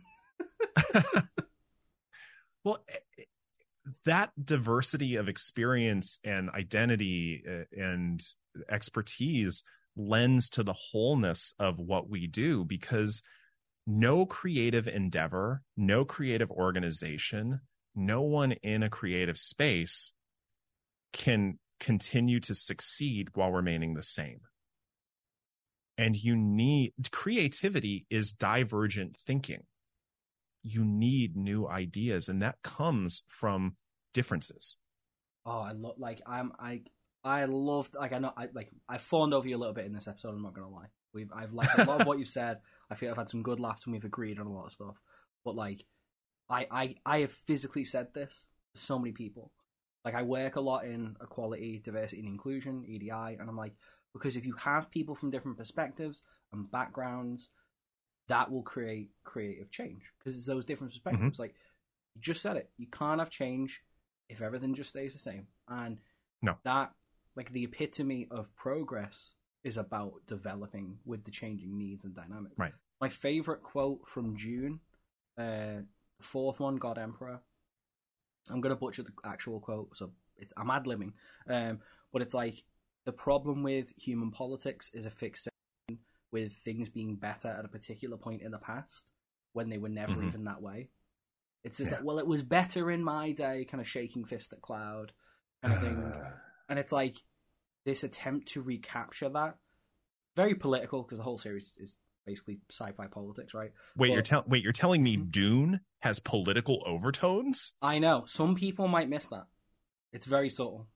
Well, that diversity of experience and identity and expertise lends to the wholeness of what we do, because no creative endeavor, no creative organization, no one in a creative space can continue to succeed while remaining the same. And you need, creativity is divergent thinking. You need new ideas, and that comes from differences. Oh, I love, like, I'm, I, I loved, like, I know, I, like, I fawned over you a little bit in this episode, I'm not going to lie. We've, I've liked a lot of what you've said. I feel I've had some good laughs and we've agreed on a lot of stuff. But, like, I, I, I have physically said this to so many people. Like, I work a lot in equality, diversity, and inclusion, E D I, and I'm like, because if you have people from different perspectives and backgrounds, that will create creative change. Because it's those different perspectives. Mm-hmm. Like, you just said it. You can't have change if everything just stays the same. And no. that, like, the epitome of progress is about developing with the changing needs and dynamics. Right. My favorite quote from June, uh, the fourth one, God Emperor. I'm going to butcher the actual quote, so it's I'm ad-libbing. Um, but it's like, the problem with human politics is a fixation with things being better at a particular point in the past when they were never mm-hmm. even that way. It's just yeah. like, well, it was better in my day, kind of shaking fist at cloud kind of thing. And it's like this attempt to recapture that, very political, because the whole series is basically sci-fi politics, right? Wait, but, you're telling wait, you're telling me Dune has political overtones? I know. Some people might miss that. It's very subtle.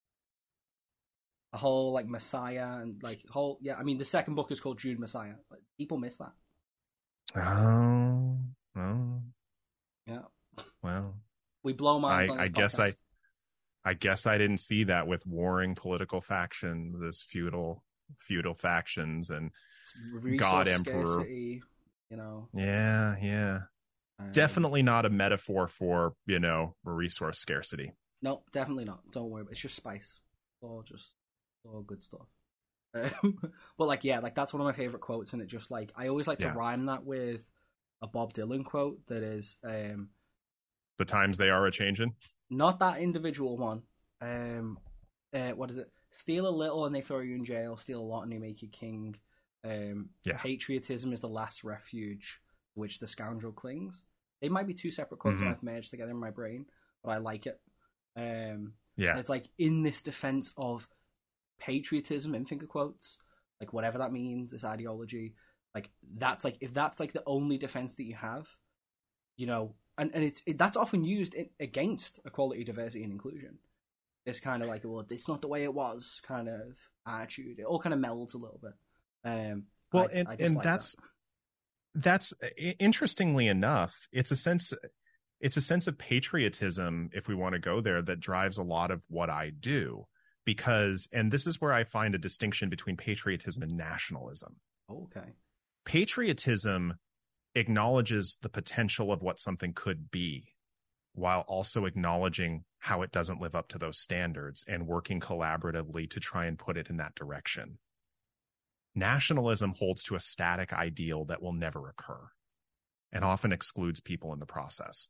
A whole like Messiah and like whole yeah. I mean, the second book is called Dune Messiah. Like, people miss that. Oh, oh, yeah. Well, we blow minds. I, on I guess I, I guess I didn't see that with warring political factions, this feudal feudal factions and Resource God Emperor. Scarcity, you know. Yeah, yeah. Um, Definitely not a metaphor for, you know, resource scarcity. No, definitely not. Don't worry. It's just spice. It's all just it's all good stuff. Um, but like, yeah, like that's one of my favorite quotes, and it just like I always like to Yeah. rhyme that with a Bob Dylan quote that is um The times they are a changing. not that individual one. Um, uh, what is it? Steal a little and they throw you in jail. Steal a lot and they make you king. Um, Yeah. Patriotism is the last refuge to which the scoundrel clings. They might be two separate quotes Mhm. that I've merged together in my brain, but I like it. Um, Yeah. and it's like in this defense of patriotism in finger quotes, like whatever that means, this ideology, like that's like if that's like the only defense that you have, you know, and and it's it, that's often used in, against equality, diversity, and inclusion. This kind of like, well, it's not the way it was kind of attitude. It all kind of melds a little bit. Um, Well, I, and I just and like that's that. that's i- interestingly enough, it's a sense it's a sense of patriotism, if we want to go there, that drives a lot of what I do. Because, and this is where I find a distinction between patriotism and nationalism. Oh, okay. Patriotism acknowledges the potential of what something could be, while also acknowledging how it doesn't live up to those standards and working collaboratively to try and put it in that direction. Nationalism holds to a static ideal that will never occur and often excludes people in the process.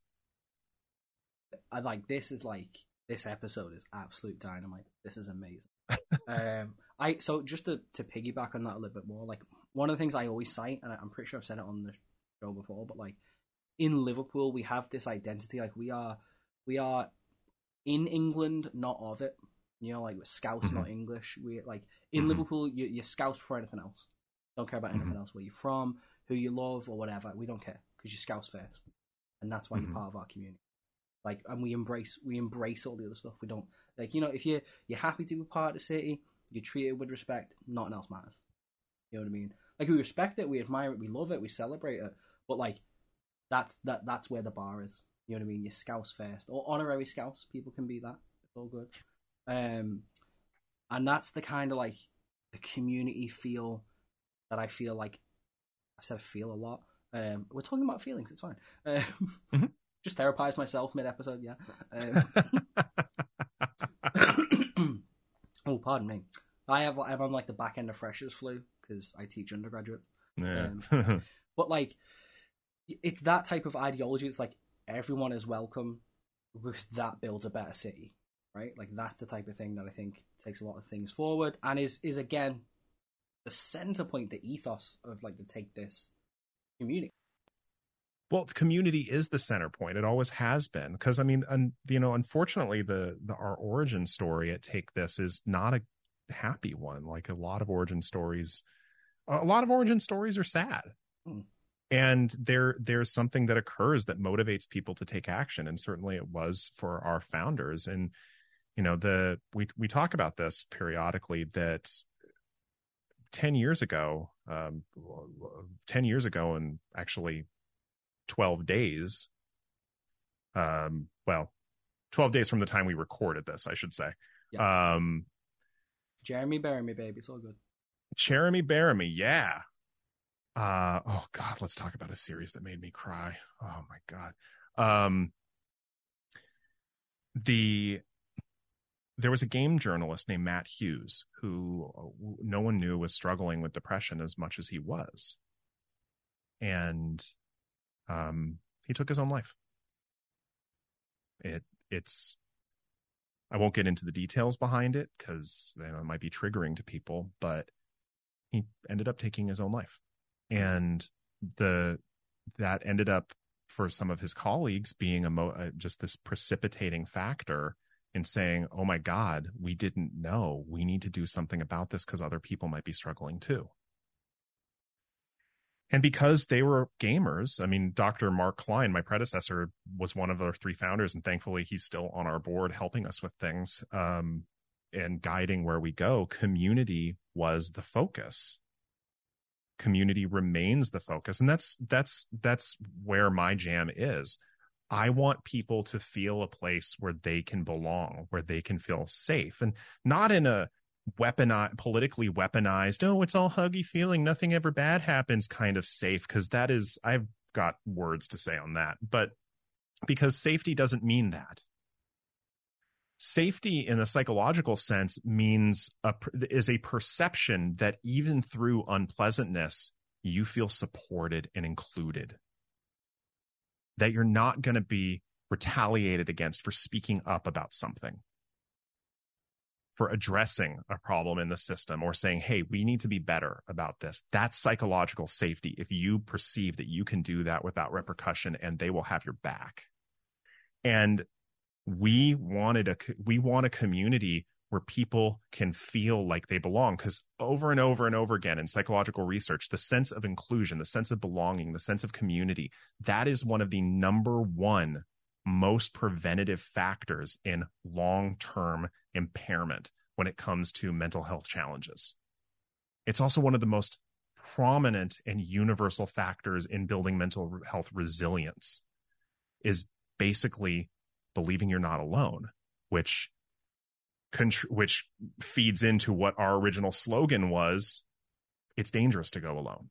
I like this is like this episode is absolute dynamite. This is amazing. um, I so just to, to piggyback on that a little bit more, like one of the things I always cite, and I'm pretty sure I've said it on the show before, but like in Liverpool we have this identity, like we are we are in England, not of it. You know, like we're Scouse, Mhm. not English. We like in Mhm. Liverpool, you, you're Scouse before anything else. Don't care about anything Mhm. else. Where you're from, who you love, or whatever. We don't care because you're Scouse first, and that's why Mhm. you're part of our community. Like, and we embrace we embrace all the other stuff. We don't like, you know, if you you're happy to be part of the city, you're treated with respect. Nothing else matters. You know what I mean? Like we respect it, we admire it, we love it, we celebrate it. But like, that's that that's where the bar is. You know what I mean? You're Scouse first, or honorary Scouse. People can be that. It's all good. Um, and that's the kind of like the community feel that I feel like I've said feel a lot. Um, we're talking about feelings. It's fine. Um, Mhm. Just therapize myself mid episode. Yeah. Um, oh, pardon me. I have I'm on like the back end of freshers flu because I teach undergraduates. Yeah. Um, But like, it's that type of ideology. It's like everyone is welcome because that builds a better city, right? Like that's the type of thing that I think takes a lot of things forward and is is again the center point, the ethos of like to take this community. Well, the community is the center point. It always has been. Because I mean, un, you know, unfortunately, the, the our origin story at Take This is not a happy one. Like a lot of origin stories, a lot of origin stories are sad. Hmm. And there there's something that occurs that motivates people to take action. And certainly it was for our founders. And, you know, the we we talk about this periodically that ten years ago, um, ten years ago, and actually twelve days, um, well, twelve days from the time we recorded this, I should say. Yeah. Um, Jeremy, bury me, baby. It's all good. Jeremy Bearimy, yeah. Uh, oh God, let's talk about a series that made me cry. Oh my God. Um, the there was a game journalist named Matt Hughes who no one knew was struggling with depression as much as he was, and um, he took his own life. It it's I won't get into the details behind it because you know, it might be triggering to people, but he ended up taking his own life. And the that ended up for some of his colleagues being a mo- uh, just this precipitating factor in saying, oh my God, we didn't know. We need to do something about this because other people might be struggling too. And because they were gamers, I mean, Doctor Mark Klein, my predecessor, was one of our three founders, and thankfully he's still on our board helping us with things um, and guiding where we go. Community was the focus. Community remains the focus, and that's that's that's where my jam is. I want people to feel a place where they can belong, where they can feel safe, and not in a weaponized, politically weaponized, oh, it's all huggy feeling, nothing ever bad happens kind of safe, because that is, I've got words to say on that, but because safety doesn't mean that. Safety in a psychological sense means a, is a perception that even through unpleasantness, you feel supported and included. That you're not going to be retaliated against for speaking up about something, for addressing a problem in the system, or saying, hey, we need to be better about this. That's psychological safety. If you perceive that you can do that without repercussion and they will have your back. And we wanted a, we want a community where people can feel like they belong, because over and over and over again in psychological research, the sense of inclusion, the sense of belonging, the sense of community, that is one of the number one most preventative factors in long-term impairment when it comes to mental health challenges. It's also one of the most prominent and universal factors in building mental health resilience, is basically believing you're not alone, which contr- which feeds into what our original slogan was: it's dangerous to go alone.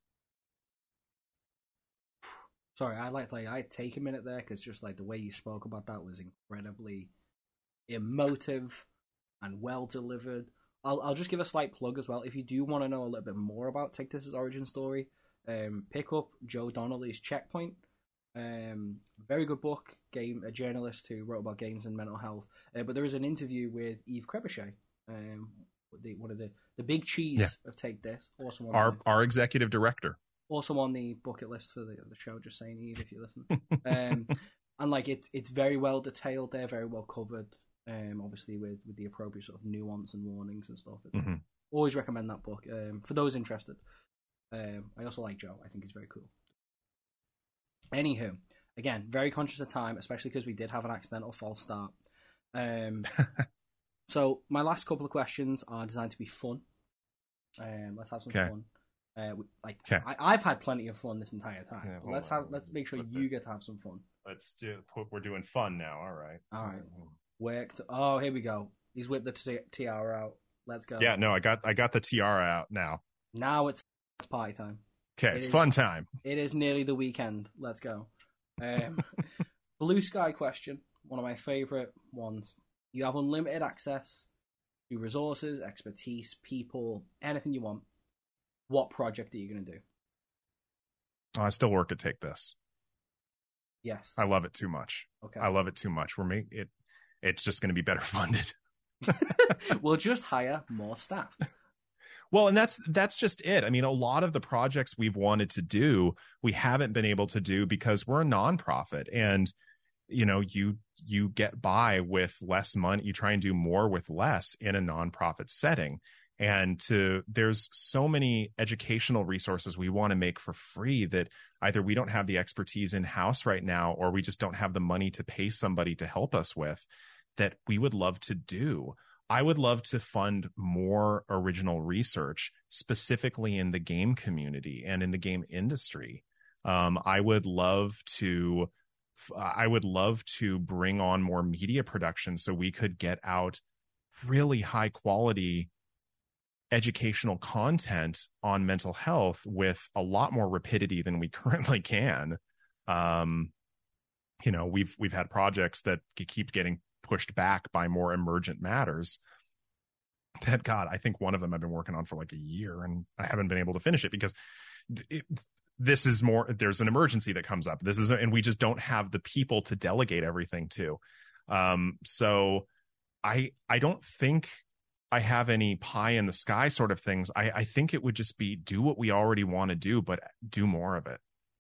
Sorry, I like like I take a minute there, because just like the way you spoke about that was incredibly emotive and well delivered. I'll I'll just give a slight plug as well. If you do want to know a little bit more about Take This's origin story, um, pick up Joe Donnelly's Checkpoint. Um, very good book. Game a journalist who wrote about games and mental health. Uh, but there is an interview with Yves Trebuchet, um, the, one of the the big cheese yeah. of Take This. Also on our the, our executive director. Also on the bucket list for the the show. Just saying, Yves, if you listen. um, and like it's it's very well detailed there, very well covered. Um, obviously with with the appropriate sort of nuance and warnings and stuff. Mm-hmm. Always recommend that book um, for those interested. Um, I also like Joe. I think he's very cool. Anywho, again, very conscious of time, especially because we did have an accidental false start. Um, so my last couple of questions are designed to be fun. Um, let's have some okay. fun. Uh, we, like okay. I, I've had plenty of fun this entire time. Yeah, let's have let's make sure you get to have some fun. Let's do. We're doing fun now. All right. All right. Worked. Oh, here we go. He's whipped the t- tiara out. Let's go. Yeah. No, I got I got the tiara out now. Now it's party time. Okay, it's fun time. It is nearly the weekend. Let's go. Um, blue sky question, one of my favorite ones. You have unlimited access to resources, expertise, people, anything you want. What project are you going to do? Oh, I still work at Take This. Yes. I love it too much. Okay. I love it too much. We're make it. It's just going to be better funded. We'll just hire more staff. Well, and that's that's just it. I mean, a lot of the projects we've wanted to do, we haven't been able to do because we're a nonprofit, and you know, you you get by with less money. You try and do more with less in a nonprofit setting. And to there's so many educational resources we want to make for free that either we don't have the expertise in house right now, or we just don't have the money to pay somebody to help us with, that we would love to do. I would love to fund more original research, specifically in the game community and in the game industry. Um, I would love to, I would love to bring on more media production so we could get out really high quality educational content on mental health with a lot more rapidity than we currently can. Um, you know, we've we've had projects that keep getting pushed back by more emergent matters. That God, I think one of them I've been working on for like a year, and I haven't been able to finish it because it, this is more. There's an emergency that comes up. This is, and we just don't have the people to delegate everything to. Um, so I I don't think I have any pie in the sky sort of things. I I think it would just be do what we already want to do, but do more of it.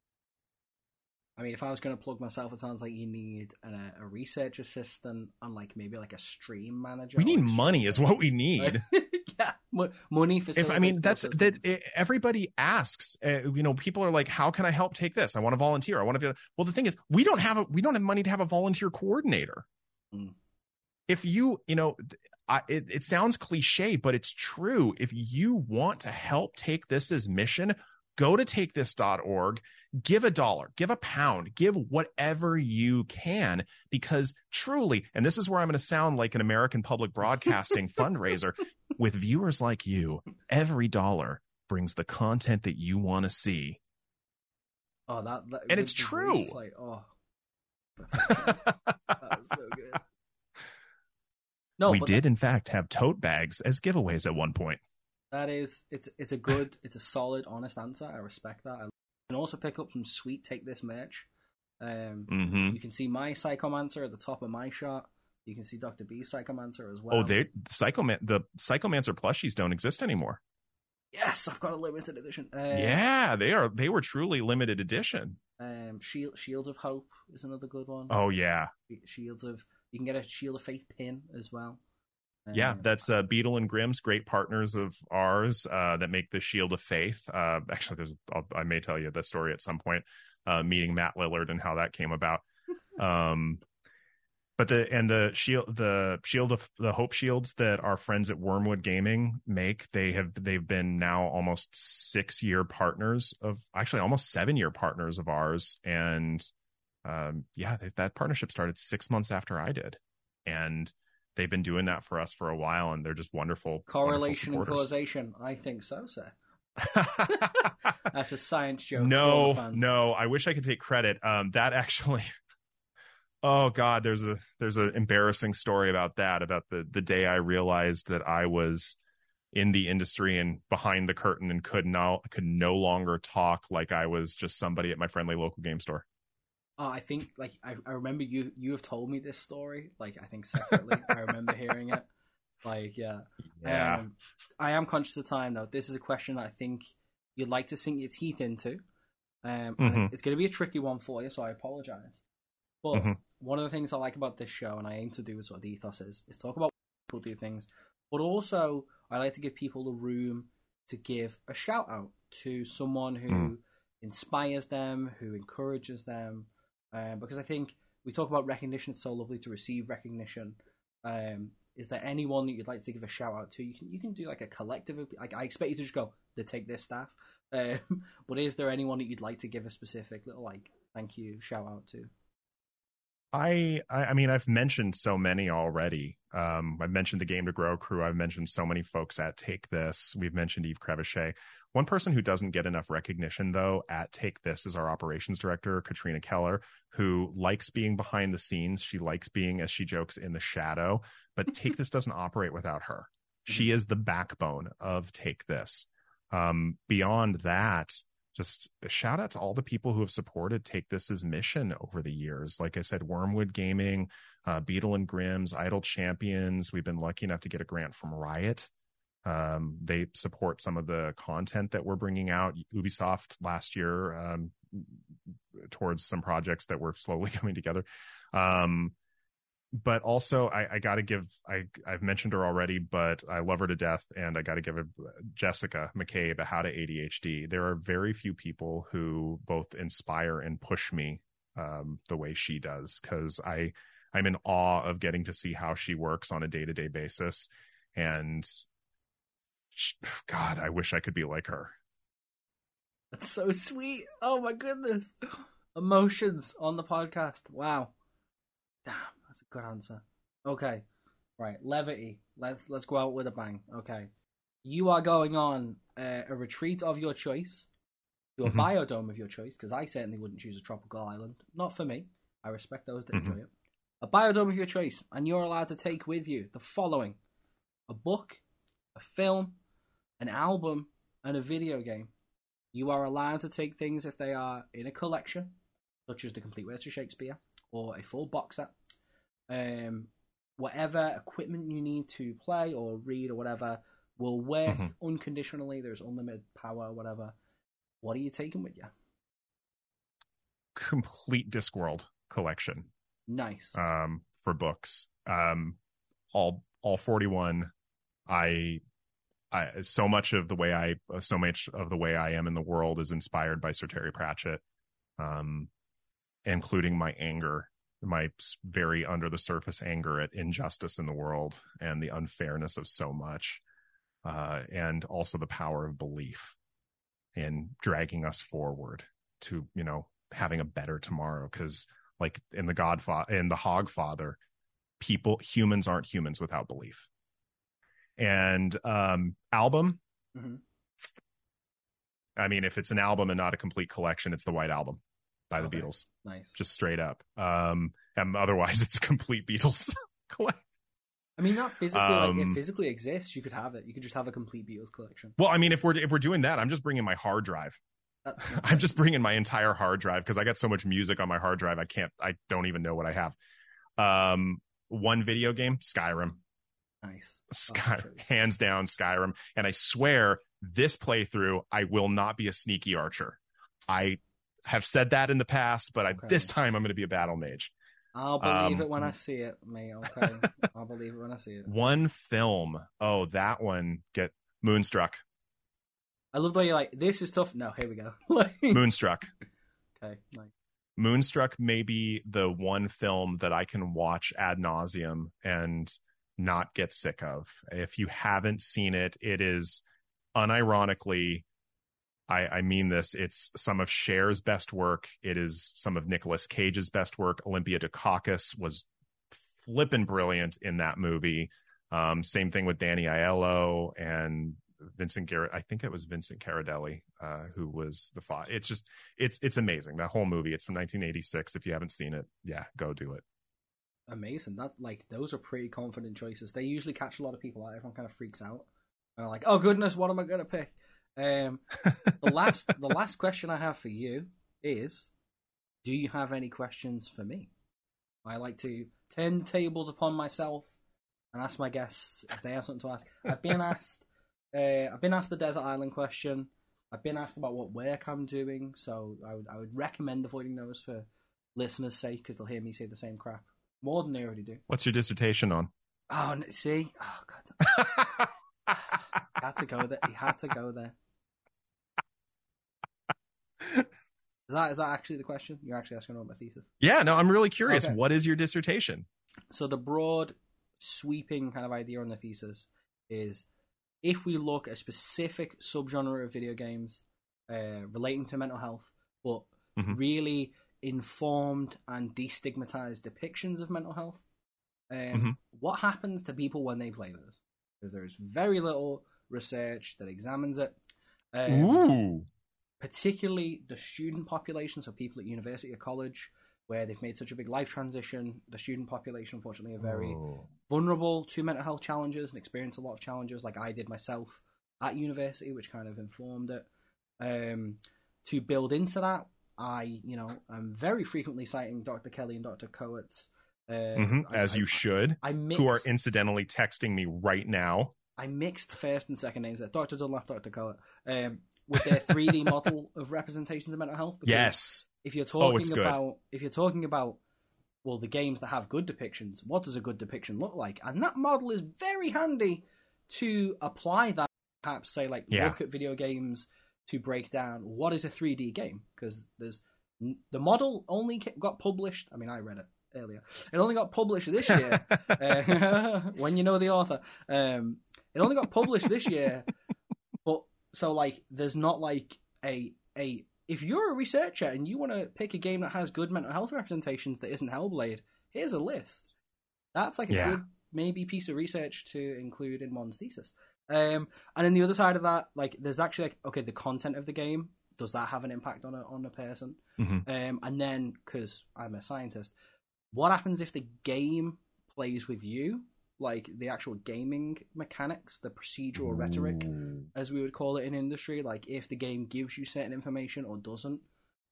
I mean, if I was going to plug myself, it sounds like you need a, a research assistant and like maybe like a stream manager. We need money is what we need. Yeah, m- money for. If I mean, that's that it, everybody asks, uh, you know, people are like, how can I help Take This? I want to volunteer. I want to. Well, the thing is, we don't have a, we don't have money to have a volunteer coordinator. Mm. If you, you know, I, it, it sounds cliche, but it's true. If you want to help Take This's mission, go to take this dot org, give a dollar, give a pound, give whatever you can, because truly, and this is where I'm going to sound like an American public broadcasting fundraiser, with viewers like you, every dollar brings the content that you want to see. Oh, that, that and it's true. Like, oh, that was so good. No, we did, that, in fact, have tote bags as giveaways at one point. That is, it's it's a good, it's a solid, honest answer. I respect that. I can also pick up some sweet Take This merch. Um, mm-hmm. You can see my Psychomancer at the top of my shot. You can see Doctor B's Psychomancer as well. Oh, they Psychoman the Psychomancer plushies don't exist anymore. Yes, I've got a limited edition. Uh, yeah, they are. They were truly limited edition. Um, Shield Shields of Hope is another good one. Oh yeah, Shields of. You can get a Shield of Faith pin as well. Um, yeah, that's uh, Beetle and Grimm's, great partners of ours uh, that make the Shield of Faith. Uh, actually, there's I'll, I may tell you that story at some point, uh, meeting Matt Lillard and how that came about. um, but the and the shield, the Shield of the Hope shields that our friends at Wormwood Gaming make, they have they've been now almost six year partners of, actually almost seven year partners of ours, and um, yeah, that partnership started six months after I did, and they've been doing that for us for a while, and they're just wonderful. Correlation wonderful and causation. I think so, sir. That's a science joke. No, no. I wish I could take credit. Um, that actually. Oh God, there's a there's an embarrassing story about that. About the the day I realized that I was in the industry and behind the curtain and could no could no longer talk like I was just somebody at my friendly local game store. Oh, I think like I, I remember you you have told me this story, like I think separately. I remember hearing it. Like yeah. Yeah. Um, I am conscious of time though. This is a question that I think you'd like to sink your teeth into. Um mm-hmm. It's gonna be a tricky one for you, so I apologize. But mm-hmm. one of the things I like about this show, and I aim to do with sort of the ethos is, is talk about people do things, but also I like to give people the room to give a shout out to someone who mm. inspires them, who encourages them. Um, because I think we talk about recognition, it's so lovely to receive recognition. Um, is there anyone that you'd like to give a shout out to? You can you can do like a collective of, like I expect you to just go to Take This staff. Um, but is there anyone that you'd like to give a specific little like thank you shout out to? I, I mean, I've mentioned so many already. Um, I've mentioned the Game to Grow crew. I've mentioned so many folks at Take This. We've mentioned Eve Crevichet. One person who doesn't get enough recognition, though, at Take This is our operations director, Katrina Keller, who likes being behind the scenes. She likes being, as she jokes, in the shadow. But Take This doesn't operate without her. She is the backbone of Take This. Um, beyond that, just a shout out to all the people who have supported Take This's mission over the years. Like I said, Wormwood Gaming, uh, Beetle and Grimm's, Idle Champions. We've been lucky enough to get a grant from Riot. Um, they support some of the content that we're bringing out. Ubisoft last year um, towards some projects that were slowly coming together. Um, but also, I, I got to give, I, I've mentioned her already, but I love her to death. And I got to give a, Jessica McCabe a How to A D H D. There are very few people who both inspire and push me um, the way she does, because I, I'm in awe of getting to see how she works on a day-to-day basis. And she, God, I wish I could be like her. That's so sweet. Oh my goodness. Emotions on the podcast. Wow. Damn. That's a good answer. Okay, right. Levity. Let's let's go out with a bang. Okay, you are going on uh, a retreat of your choice to a mm-hmm. biodome of your choice, because I certainly wouldn't choose a tropical island. Not for me. I respect those that mm-hmm. enjoy it. A biodome of your choice, and you're allowed to take with you the following: a book, a film, an album, and a video game. You are allowed to take things if they are in a collection, such as the Complete Works of Shakespeare or a full box set. Um, whatever equipment you need to play or read or whatever will work mm-hmm. unconditionally. There's unlimited power, whatever. What are you taking with you? Complete Discworld collection. Nice. Um, for books. Um, all all forty-one. I, I so much of the way I so much of the way I am in the world is inspired by Sir Terry Pratchett, um, including my anger. My very under the surface anger at injustice in the world and the unfairness of so much, uh, and also the power of belief. in dragging us forward to, you know, having a better tomorrow. Because like in the Godfather, in the Hogfather, people, humans aren't humans without belief. And um, album, Mm-hmm. I mean, if it's an album and not a complete collection, it's the White Album by Okay. the Beatles. Nice. Just straight up. Um, and otherwise, it's a complete Beatles collection. I mean, not physically. Um, like, it physically exists. You could have it. You could just have a complete Beatles collection. Well, I mean, if we're if we're doing that, I'm just bringing my hard drive. That, I'm just bringing my entire hard drive because I got so much music on my hard drive. I can't. I don't even know what I have. Um, one video game, Skyrim. Nice. Sky, hands down, Skyrim. And I swear, this playthrough, I will not be a sneaky archer. I have said that in the past, but I, Okay. this time I'm going to be a battle mage. I'll believe Um, it when I see it, mate. Okay, I'll believe it when I see it. One film. Oh, that one. Get Moonstruck. I love the way you're like, this is tough. No, here we go. Like, Moonstruck. okay, nice. Moonstruck may be the one film that I can watch ad nauseum and not get sick of. If you haven't seen it, it is unironically, I, I mean this, it's some of Cher's best work. It is some of Nicolas Cage's best work. Olympia Dukakis was flippin' brilliant in that movie. Um, same thing with Danny Aiello and Vincent Garrett. I think it was Vincent Caradelli, uh, who was the father. It's just, it's, it's amazing. That whole movie, it's from nineteen eighty-six. If you haven't seen it, yeah, go do it. Amazing. That like those are pretty confident choices. They usually catch a lot of people out. Everyone kind of freaks out and are like, "Oh goodness, what am I going to pick?" Um, the last, the last question I have for you is: do you have any questions for me? I like to turn the tables upon myself and ask my guests if they have something to ask. I've been asked. Uh, I've been asked the desert island question. I've been asked about what work I'm doing, so I would I would recommend avoiding those for listeners' sake because they'll hear me say the same crap more than they already do. What's your dissertation on? Oh, see, oh god, had to go there. He had to go there. Is that is that actually the question? You're actually asking about my thesis? Yeah, no, I'm really curious. Okay. What is your dissertation? So the broad, sweeping kind of idea on the thesis is if we look at a specific subgenre of video games uh, relating to mental health, but Mhm. really informed and destigmatized depictions of mental health, um, Mhm. what happens to people when they play those? Because there's very little research that examines it. Um, Ooh. particularly the student population, so people at university or college, where they've made such a big life transition. The student population, unfortunately, are very Oh. vulnerable to mental health challenges and experience a lot of challenges, like I did myself at university, which kind of informed it. Um, to build into that, I, you know, I'm very frequently citing Doctor Kelly and Doctor Coates. Um, Mhm, As I, you I, should. I mixed, Who are incidentally texting me right now. I mixed first and second names there. Doctor Dunlap, Doctor Coates, um, with their three D model of representations of mental health. because Yes. If you're Oh, it's talking good. about, if you're talking about, well, the games that have good depictions, what does a good depiction look like? And that model is very handy to apply that. Perhaps say like Yeah. look at video games to break down what is a three D game, because there's the model only got published. I mean, I read it earlier. It only got published this year. uh, when you know the author, um, it only got published this year. But so like, there's not like a a. If you're a researcher and you want to pick a game that has good mental health representations that isn't Hellblade, here's a list. That's like a Yeah. good maybe piece of research to include in one's thesis. Um, and then the other side of that, like, there's actually like, okay, the content of the game, does that have an impact on a on a person? Mhm. Um, and then, because I'm a scientist, what happens if the game plays with you? Like the actual gaming mechanics, the procedural rhetoric, Ooh. as we would call it in industry, like if the game gives you certain information or doesn't,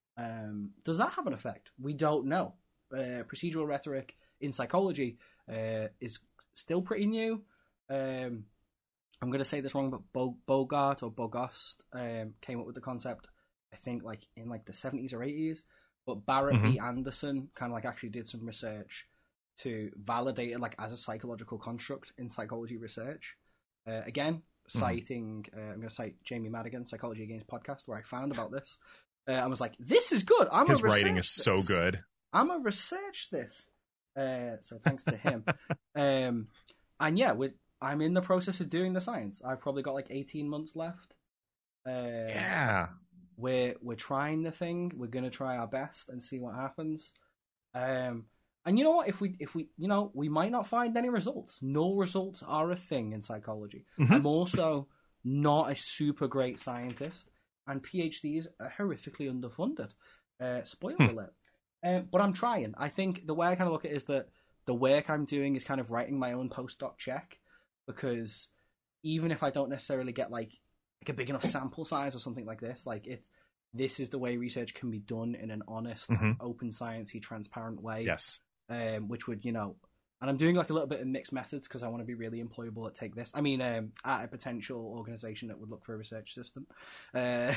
um, does that have an effect? We don't know. Uh, procedural rhetoric in psychology uh, is still pretty new. Um, I'm going to say this wrong, but Bo- Bogart or Bogost um, came up with the concept, I think, like in like the seventies or eighties. But Barrett B. Anderson kind of like actually did some research to validate it like as a psychological construct in psychology research. Uh, again, citing, uh, I'm going to cite Jamie Madigan, Psychology Against podcast, where I found about this. Uh, I was like, this is good. I'm His gonna writing is research so this. good. I'm going to research this. Uh, so thanks to him. um, and yeah, with I'm in the process of doing the science. I've probably got like eighteen months left. Uh, yeah. We're, we're trying the thing. We're going to try our best and see what happens. Um, and you know what? If we, if we, you know, we might not find any results. No results are a thing in psychology. Mm-hmm. I'm also not a super great scientist, and PhDs are horrifically underfunded. Uh, spoiler hmm. alert. Um, but I'm trying. I think the way I kind of look at it is that the work I'm doing is kind of writing my own postdoc check, because even if I don't necessarily get like like a big enough sample size or something like this, like it's this is the way research can be done in an honest, mm-hmm. open, sciencey, transparent way. Yes. Um, which would, you know, and I'm doing like a little bit of mixed methods because I want to be really employable at Take This. I mean, um, at a potential organization that would look for a research system. Uh,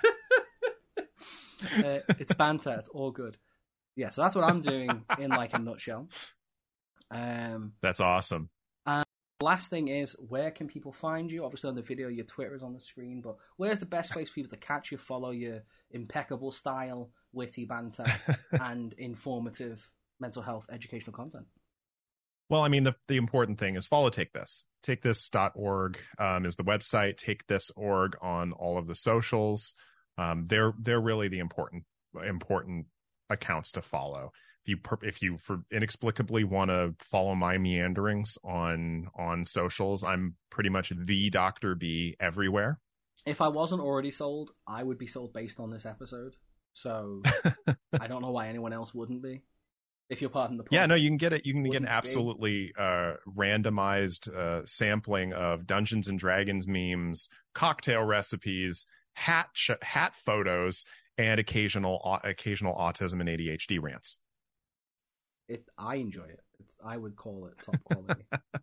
uh, it's banter. It's all good. Yeah, so that's what I'm doing in like a nutshell. Um, that's awesome. And the last thing is, where can people find you? Obviously on the video, your Twitter is on the screen, but where's the best place for people to catch you, follow your impeccable style, witty banter, and informative mental health educational content? Well, I mean, the, the important thing is follow Take This. Take This dot org um, is the website. Take This dot org on all of the socials. Um, they're they're really the important important accounts to follow. If you if you for inexplicably want to follow my meanderings on on socials, I'm pretty much the Doctor B everywhere. If I wasn't already sold, I would be sold based on this episode. So I don't know why anyone else wouldn't be. If you're part of the point. Yeah, no, you can get it. You can get an absolutely uh, randomized uh, sampling of Dungeons and Dragons memes, cocktail recipes, hat sh- hat photos, and occasional uh, occasional autism and A D H D rants. It, I enjoy it. It's, I would call it top quality.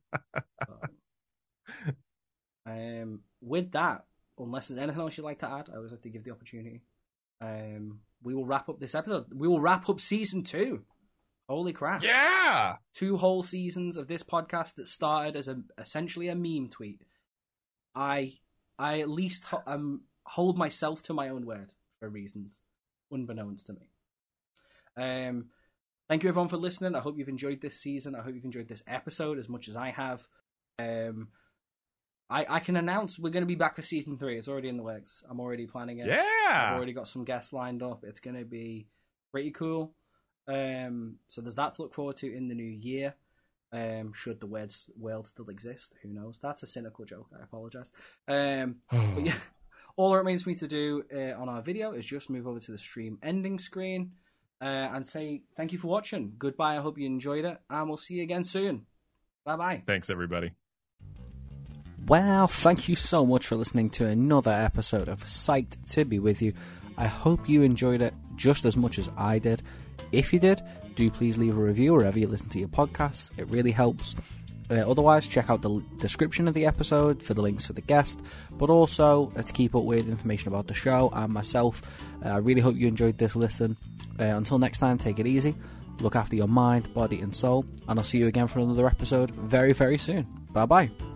um, um, with that, unless there's anything else you'd like to add, I always like to give the opportunity. Um, we will wrap up this episode. We will wrap up season two. Holy crap. Yeah! Two whole seasons of this podcast that started as a essentially a meme tweet. I I at least ho- um, hold myself to my own word for reasons unbeknownst to me. Um, thank you everyone for listening. I hope you've enjoyed this season. I hope you've enjoyed this episode as much as I have. Um, I, I can announce we're going to be back for season three. It's already in the works. I'm already planning it. Yeah! I've already got some guests lined up. It's going to be pretty cool. Um, so there's that to look forward to in the new year. Um, should the world, world still exist? Who knows? That's a cynical joke. I apologize. Um, but yeah, all that remains for me to do uh, on our video is just move over to the stream ending screen uh, and say thank you for watching. Goodbye. I hope you enjoyed it, and we'll see you again soon. Bye bye. Thanks, everybody. Well, thank you so much for listening to another episode of Psyched to Be With You. I hope you enjoyed it just as much as I did. If you did, do please leave a review wherever you listen to your podcasts. It really helps. Uh, otherwise, check out the l- description of the episode for the links for the guest, but also uh, to keep up with information about the show and myself. Uh, I really hope you enjoyed this listen. Uh, until next time, take it easy. Look after your mind, body, and soul. And I'll see you again for another episode very, very soon. Bye-bye.